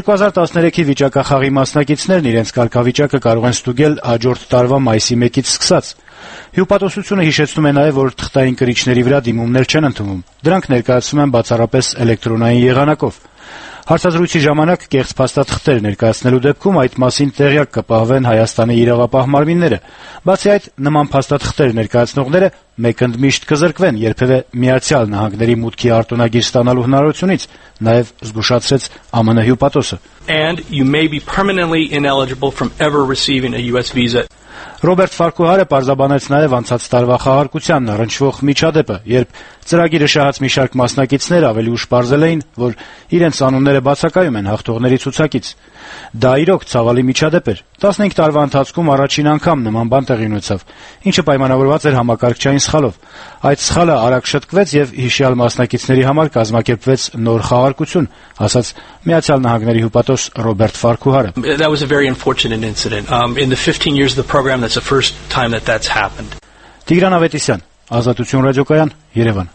2013-ի վիճակախաղի մասնակիցներն իրենց կարգավիճակը կարող են ստուգել հաջորդ տարվա մայիսի 1-ից սկսած։ Հյուպատոսությունը հիշեցնում է նաև, որ թղթային կրիչների վրա դիմումներ չեն ընդունվում։ Դրանք ներկայացվում են բացառապես էլեկտրոնային եղանակով։ Հարցազրույցի ժամանակ կեղծ փաստաթղթեր ներկայացնելու դեպքում այդ մասին տեղյակ կպահվեն Հայաստանի իրավապահ մարմինները։ Բացի այդ, նման փաստաթղթեր ներկայացնողները մեկընդմիշտ կզրկվեն երբևէ Միացյալ Նահանգների մուտքի արտոնագիր ստանալու հնարավորությունից, նաև զգուշացրեց ԱՄՆ հյուպատոսը։ And you may be permanently ineligible from ever receiving a US visa. Ռոբերտ Ֆարկուհարը պարզաբանեց նաև անցած տարվա խաղարկությանն առնչվող միջադեպը, երբ ծրագիրը շահած մի շարք մասնակիցներ ավելի ուշ պարզել էին, որ իրենց անունները բացակայում են հաղթողների ցուցակից։ Դա իրոք ցավալի միջադեպ էր։ 15 տարվա ընթացքում առաջին անգամ նման բան տեղի ունեցավ, ինչը պայմանավորված էր համակարգչային սխալով։ Այդ սխալը արագ շտկվեց եւ հիշյալ մասնակիցների համար կազմակերպվեց նոր խաղարկություն, ասաց Միացյալ Նահանգների հյուպատոս Ռոբերտ Ֆարկուհարը։ That was a very unfortunate incident. In the 15 years of the program, that's the first time that's happened. Տիգրան Ավետիսյան, Ազատություն ռադիոկայան, Երևան։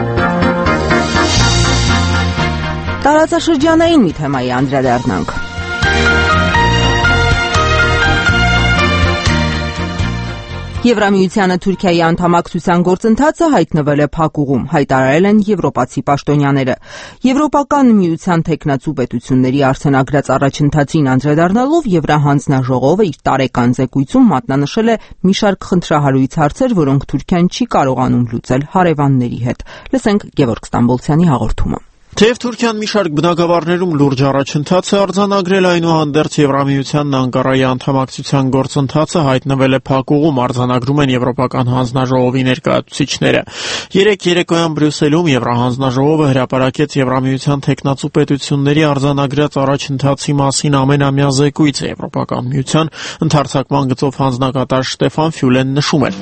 Տարածաշրջանային մի թեմայի անդրադառնանք։ Եվրամիությանը Թուրքիայի անդամակցության գործընթացը հայտնվել է փակուղում, հայտարարել են եվրոպացի պաշտոնյաները։ Եվրոպական միության թեկնածու պետությունների արձանագրած առաջընթացին անդրադառնալով Եվրահանձնաժողովը իր տարեկան զեկույցում մատնանշել է մի շարք խնդրահարույց հարցեր, որոնք Թուրքիան չի կարողանում լուծել հարևանների հետ։ Լսենք Գևորգ Ստամբոլցյանի հաղորդումը։ Թեև Թուրքիան մի շարք բնագավառներում լուրջ առաջընթաց է արձանագրել, այնուհանդերձ Եվրամիությանն Անկարայի անդամակցության գործընթացը հայտնվել է փակուղում, արձանագրում են Եվրոպական հանձնաժողովի ներկայացուցիչները։ Երեկ երեկոյան Բրյուսելում Եվրահանձնաժողովը հրապարակեց Եվրամիության թեկնածու պետությունների արձանագրած առաջընթացի մասին ամենամյա զեկույցը։ Եվրոպական միության ընդարձակման գծով հանձնակատար Շտեֆան Ֆյուլեն նշում է.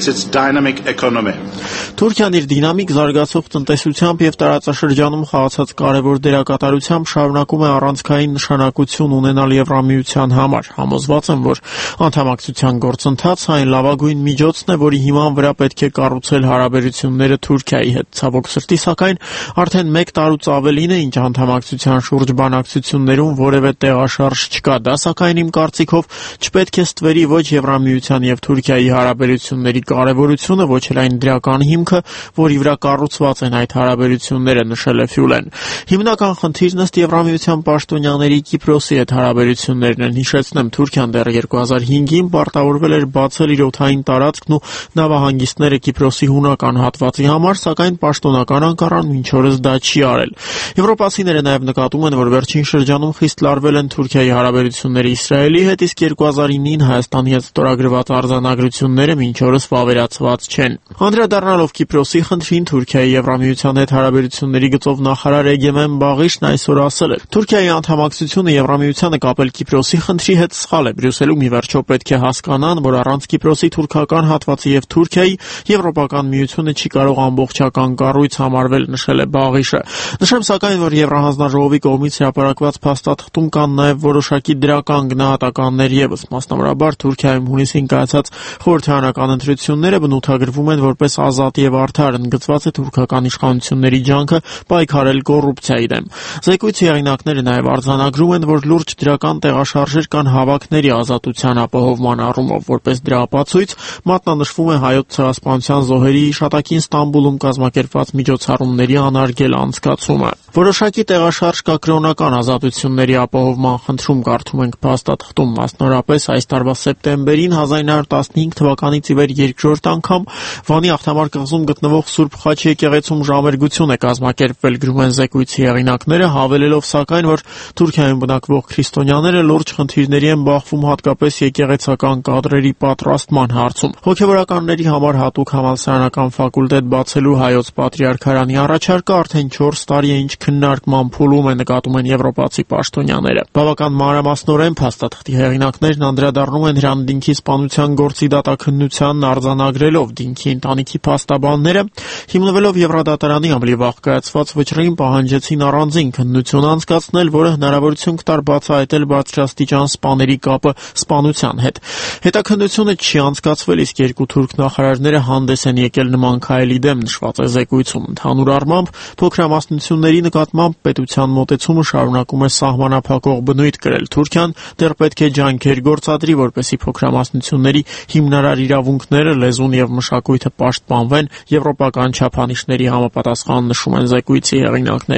Թուրքիան իր դինամիկ զարգացող տնտեսությամբ եւ տարածաշրջանում խաղացած կարևոր դերակատարությամբ շարունակում է առանցքային նշանակություն ունենալ Եվրամիության համար։ Համոզված եմ, որ անդամակցության գործընթացը այն լավագույն միջոցն է, որի հիման վրա պետք է կառուցել հարաբերությունները Թուրքիայի հետ։ Ցավոք սրտի, սակայն արդեն 1 տարուց ավելին է, ինչ անդամակցության շուրջ բանակցություններում որևէ տեղաշարժ չկա։ Դա սակայն իմ կարծիքով չպետք է ստվերի ոչ Եվրամիության եւ Թուրքիայի հարաբերությունների կարևորությունը, ոչ էլ այն դրական հիմքը, որի վրա կառուցված են այդ հարաբերությունները, նշել է Ֆյուլեն։ Հիմնական խնդիրն ըստ Եվրամիության պաշտոնյաների Կիպրոսի հետ հարաբերություններն են։ Հիշեցնեմ, Թուրքիան դեռ 2005-ին պարտավորվել էր բացել իր օդային տարածքն ու նավահանգիստները Կիպրոսի հունական հատվածի համար, սակայն պաշտոնական Անկարան մինչ օրս դա չի արել։ Եվրոպացիները նաև նկատում են, որ վերջին շրջանում խիստ լարվել են Թուրքիայի հարաբերությունները Իսրայելի հետ, իսկ 2009-ին Հայաստանի հետ ստորագրված արձանագրությունները մինչ օրս վավերացված չեն։ Անդրադառնալով Կիպրոսի խնդրին, Թուրքիայի Եվրամիության հետ հարաբերությունների գծով նախարար Էգեմեն Բաղիշն այսօր ասել է. Թուրքիայի անդամակցությունը Եվրամիությանը կապել Կիպրոսի խնդրի հետ սխալ է։ Բրյուսելում ի վերջո պետք է հասկանան, որ առանց Կիպրոսի թուրքական հատվածի եւ Թուրքիայի Եվրոպական միությունը չի կարող ամբողջական կառույց համարվել, նշել է Բաղիշը։ Նշեմ սակայն, որ Եվրահանձնաժողովի կողմից հրապարակված փաստաթղթում կան նաեւ որոշակի դրական գնահատականներ եւս, մասնավորաբար Թուրքիայում հունիսին կայացած խորհրդարանական ընտրությունները բնութագրվում են որպես ազատ եւ արդար, ընդգծված է թուրքական իշխանությունների ջանքը պայքարել կոռուպցիայի դեմ։ Զեկույցի հեղինակները նաև արձանագրում են, որ լուրջ դրական տեղաշարժեր կան հավաքների ազատության ապահովման առումով, որպես դրա ապացույց մատնանշվում է հայոց ցեղասպանության զոհերի հիշատակին Ստամբուլում կազմակերպված միջոցառումների անարգել անցկացումը։ Որոշակի տեղաշարժ կա կրոնական ազատությունների ապահովման խնդրում, կարդում ենք փաստաթղթում, մասնավորապես այս տարվա սեպտեմբերին 1915 թվականից ի վեր երկրորդ անգամ Վանի Աղթամար կղզում գտնվող Սուրբ Խաչ եկեղեցում ժամերգություն է կազմակերպվել, գրում են զեկույցի հեղինակները, հավելելով սակայն, որ Թուրքիայում բնակվող քրիստոնյաները լուրջ խնդիրների են բախվում հատկապես եկեղեցական կադրերի պատրաստման հարցում։ Հոգևորականների համար հատուկ համալսարանական ֆակուլտետ բացելու հայոց պատրիարքարանի առաջարկը արդեն 4 տարի է ինչ քննարկման փուլում է, նկատում են եվրոպացի պաշտոնյաները։ Բավական մանրամասնորեն փաստաթղթի հեղինակներն անդրադառնում են Հրանտինքի սպանության գործի դատաքննությանն արձանագրելով Դինքի ընտանիքի փաստաբանները, հիմնվելով Եվրադատարանի ավելի վաղ կայացված վճռին պահանջեցին առանձին քննություն անցկացնել, որը հնարավորություն կտար բացահայտել բարձրաստիճան սպաների կապը սպանության հետ։ Հետաքննությունը չի անցկացվել, իսկ երկու թուրք նախարարները հանդես են եկել նման քայլի դեմ, նշված է զեկույցում։ Ընդհանուր առմամբ փոքրամասնությունների նկատմամբ պետության մոտեցումը շարունակում է սահմանափակող բնույթ կրել։ Թուրքիան դեռ պետք է ջանքեր գործադրի, որպեսզի փոքրամասնությունների հիմնարար իրավունքները, լեզուն եւ մշակույթը պաշտպանվեն եվրոպական չափանիշների համապատասխան, նշում են զեկույցի հեղինակները։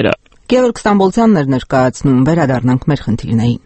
Գևորգ Ստամբոլցյանն էր ներկայացնում, վերադառնանք մեր խնդիրներին։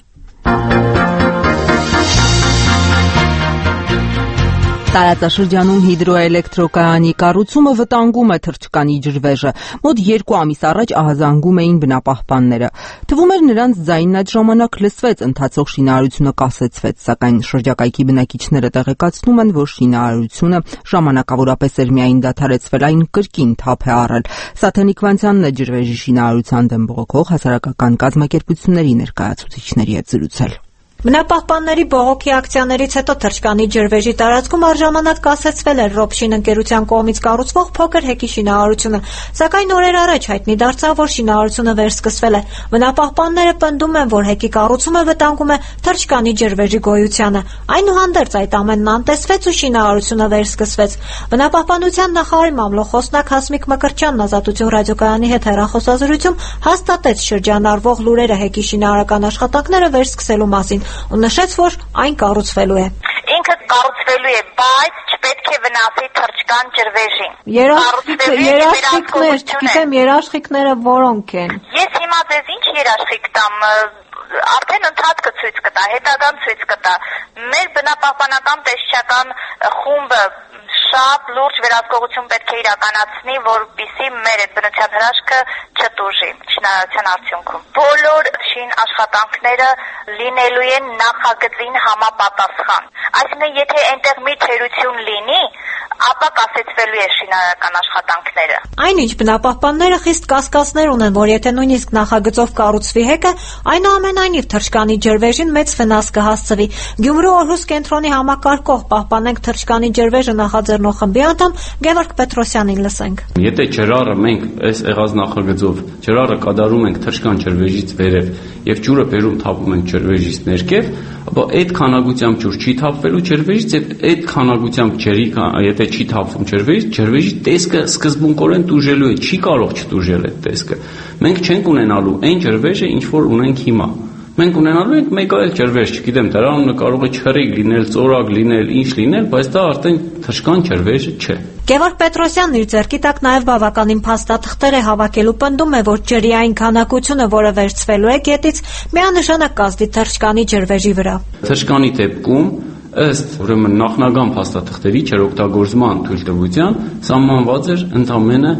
Տարածաշրջանում հիդրոէլեկտրոկայանի կառուցումը վտանգում է թռչկանի ջրվեժը։ Մոտ 2 ամիս առաջ ահազանգում էին բնապահպանները։ Թվում էր նրանց ձայնն այդ ժամանակ լսվեց, ընթացող շինարարությունը կասեցվեց, սակայն շրջակայքի բնակիչները տեղեկացնում են, որ շինարարությունը ժամանակավորապես էր միայն դադարեցվել, այն կրկին թափ է առել։ Սաթենիկ Վանցյանն է ջրվեժի շինարարության դեմ բողոքող հասարակական կազմակերպությունների ներկայացուցիչների հետ զրուցել։ Բնապահպանների բողոքի ակցիաներից հետո թռչկանի ջրվեժի տարածքում առժամանակ կասեցվել էր Ռոբշին ընկերության կողմից կառուցվող փոքր հեքի շինարարությունը, սակայն օրեր առաջ հայտնի դարձավ, որ շինարարությունը վերսկսվել է։ Բնապահպանները պնդում են, որ հեկի կառուցումը վտանգում է թռչկանի ջրվեժի գոյությանը։ Այնուհանդերձ այդ ամենն անտեսվեց ու շինարարությունը վերսկսվեց։ Բնապահպանության նախարարի մամլոխոսնակ Հասմիկ Մկրտչյանն Ազատություն ռադիոկայանի հետ հեռախոսազրույցում հաստատեց շրջանառվող լուրերը հեկի շինարարական աշխատանքները վերսկսելու մասին ու նշեց, որ այն կառուցվելու է։ Ինքը կառուցվելու է, բայց չպետք է վնասի թռչկան ջրվեժին։ Երաշխիքները որոնք են։ Ես հիմա ձեզ ինչ երաշխիք տամ, արդեն ընթացքը ցույց կտա, հետագան ցույց կտա։ Մեր բնապահպանական տեսչական խումբը շատ լուրջ վերահսկողություն պետք է իրականացնի, որպեսզի մեր այդ բնության հրաշքը չտուժի շինարարության արդյունքում։ Բոլոր շին աշխատանքները լինելու են նախագծին համապատասխան։ Այսինքն, եթե այնտեղ մի թերություն լինի, ապա կասեցվելու է շինարարական աշխատանքները։ Այնինչ բնապահպանները խիստ կասկածներ ունեն, որ եթե նույնիսկ նախագծով կառուցվի հեկը, այնուամենայնիվ թռչկանի ջրվեժին մեծ վնաս կհասցվի։ Գյումրու Օրհուս կենտրոնի համակարգող «Պահպանենք թռչկանի ջրվեժը» նախաձեռնող խմբի անդամ Գևորգ Պետրոսյանին լսենք։ Եթե ջրառը մենք այս եղած նախագծով ջրառը կատարում ենք թռչկան ջրվեժից վերև եւ ջուրը բերում թափում ենք ջրվեժից ներքև, ապա այդ քանակությամբ ջուր չի թափվելու ջրվեժից եւ այդ քանակությամբ ջրի եթե չի թափվում ջրվեժի տեսքը սկզբունքորեն տուժելու է, չի կարող չտուժել այդ տեսքը։ Մենք չենք ունենալու այն ջրվեժը, ինչ որ ունենք հիմա։ Մենք ունենալու ենք մեկ այլ ջրվեժ, չգիտեմ, դրա անունը կարող է չռիկ լինել, ծորակ լինել, ինչ լինել, բայց դա արդեն թռչկան ջրվեժը չէ։ Գևորգ Պետրոսյանն իր ձեռքի տակ նաև բավականին փաստաթղթեր է հավաքելու, պնդում է, որ ջրի այն քանակությունը, որը վերցվելու է գետից, միանշանակ կազդի թռչկանի ջրվեժի վրա։ Թռչկանի դեպքում ըստ ուրեմն նախնական փաստաթղթերի ջրօգտագործման թույլտվության սահմանված էր ընդամենը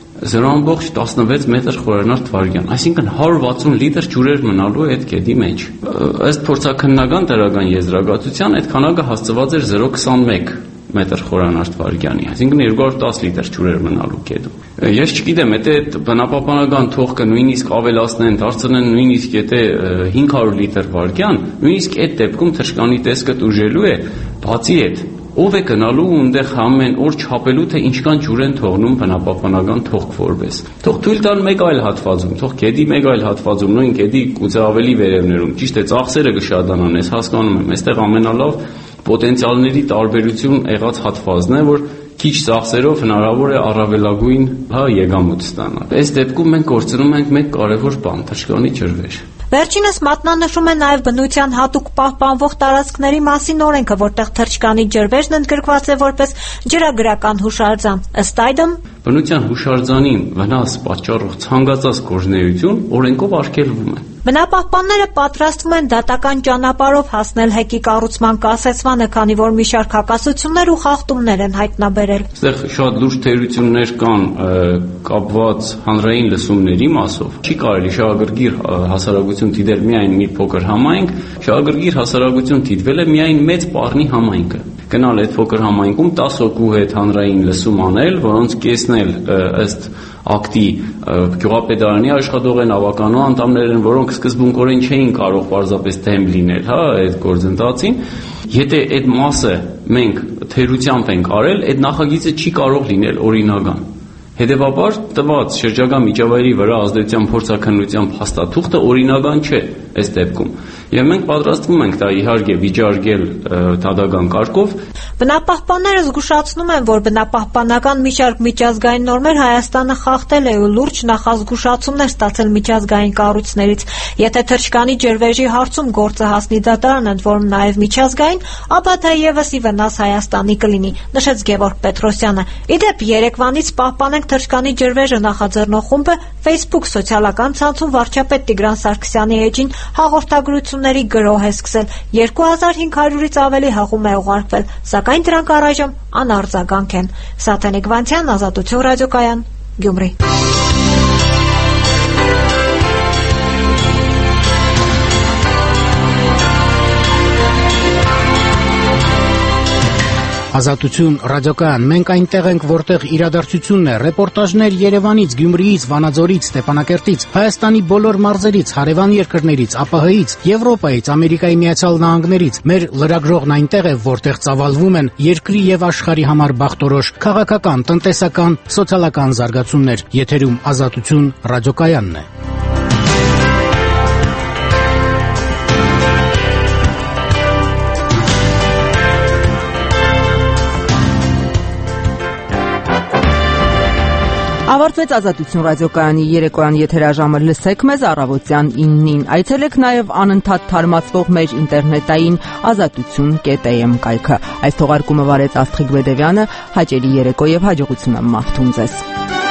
0.16 մետր խորանարդ թվարկյան, այսինքն 160 լիտր ջուրեր մնալու է այդ գետի մեջ։ Ըստ փորձաքննական տեղական եզրակացության այդ քանակը հասցված էր 0.21 մետր խորանարդ վարկյանի, այսինքն 210 լիտր ջուրեր մնալու գետում։ Ես չգիտեմ, եթե բնապահպանական թողքը նույնիսկ ավելացնեն, դարձնեն նույնիսկ եթե 500 լիտր վարկյան, նույնիսկ այդ դեպքում թռչկանի տեսքը տուժելու է, բացի այդ ով է գնալու ու այնտեղ ամեն օր չափելու, թե ինչքան ջուր են թողնում բնապահպանական թողք որպես։ Թող թույլ տան մեկ այլ հատվածում, թող գետի մեկ այլ հատվածում, նույն գետի գուցե ավելի վերևներում, ճիշտ է, ծախսերը կշատանան, ես հասկանում եմ, այստեղ ամենալավ պոտենցիալների տարբերություն եղած հատվածն է, որ քիչ ծախսերով հնարավոր է առավելագույն եկամուտ ստանալ։ Այս դեպքում մենք կորցնում ենք մեկ կարևոր բան՝ թռչկանի ջրվեժ։ Վերջինս մատնանշում է նաև բնության հատուկ պահպանվող տարածքների մասին օրենքը, որտեղ թռչկանի ջրվեժն ընդգրկված է որպես ջրագրական հուշարձան։ Ըստ այդմ բնության հուշարձանին վնաս պատճառող ցանկացած գործունեություն օրենքով արգելվում է։ Բնապահպանները պատրաստվում են դատական ճանապարհով հասնել հեկի կառուցման կասեցմանը, քանի որ մի շարք հակասություններ ու խախտումներ են հայտնաբերել։ Այստեղ շատ լուրջ թերություններ կան կապված հանրային լսումների մասով։ Չի կարելի շահագրգիռ հասարակություն դիտել միայն մի փոքր համայնք, շահագրգիռ հասարակություն դիտվել է միայն մեծ Պառնի համայնքը։ Գնալ այդ փոքր համայնքում 10 հոգու հետ հանրային լսում անել, որոնց կեսն էլ ըստ ակտի գյուղապետարանի աշխատող են, ավականու անդամներ են, որոնք սկզբունքորեն չէին կարող պարզապես դեմ լինել, այդ գործընթացին։ Եթե այդ մասը մենք թերությամբ ենք արել, այդ նախագիծը չի կարող լինել օրինական։ Հետևաբար տված շրջակա միջավայրի վրա ազդեցության փորձաքննության փաստաթուղթը օրինական չէ այս դեպքում։ Եվ մենք պատրաստվում ենք դա իհարկե վիճարկել դատական կարգով։ Բնապահպանները զգուշացնում են, որ բնապահպանական մի շարք միջազգային նորմեր Հայաստանը խախտել է ու լուրջ նախազգուշացումներ ստացել միջազգային կառույցներից։ Եթե թռչկանի ջրվեժի հարցում գործը հասնի դատարան, ընդ որում նաև միջազգային, ապա դա եւս ի վնաս Հայաստանի կլինի, նշեց Գևորգ Պետրոսյանը։ Ի դեպ, Երևանից Պահպանենք ենք թռչկանի ջրվեժը նախաձեռնող խումբը Facebook սոցիալական ցանցում վարչապետ Տիգրան Սարգսյանի էջին հաղորդագրությունների գրոհ է սկսել։ 2500-ից ավելի հղում է ուղարկվել, սակայն դրանք առայժմ անարձագանք են։ Սաթենիկ Վանցյան, Ազատություն ռադիոկայան, Գյումրի։ Ազատություն ռադիոկայան, մենք այնտեղ ենք, որտեղ իրադարձությունն է, ռեպորտաժներ Երևանից, Գյումրիից, Վանաձորից, Ստեփանակերտից, Հայաստանի բոլոր մարզերից, հարևան երկրներից, ԱՊՀ-ից, Եվրոպայից, Ամերիկայի Միացյալ Նահանգներից։ Մեր լրագրողն այնտեղ է, որտեղ ծավալվում են երկրի եւ աշխարհի համար բախտորոշ քաղաքական, տնտեսական, սոցիալական զարգացումներ։ Եթերում Ազատություն ռադիոկայանն է։ Ավարտվեց Ազատություն ռադիոկայանի երեկոյան եթերաժամը, լսեք մեզ առավոտյան 9-ին։ Այցելեք նաև անընդհատ թարմացվող մեր ինտերնետային azatutun.am կայքը։ Այս թողարկումը վարեց Աստղիկ Բեդևյանը, հաճելի երեկո եւ հաջողություն եմ մաղթում ձեզ։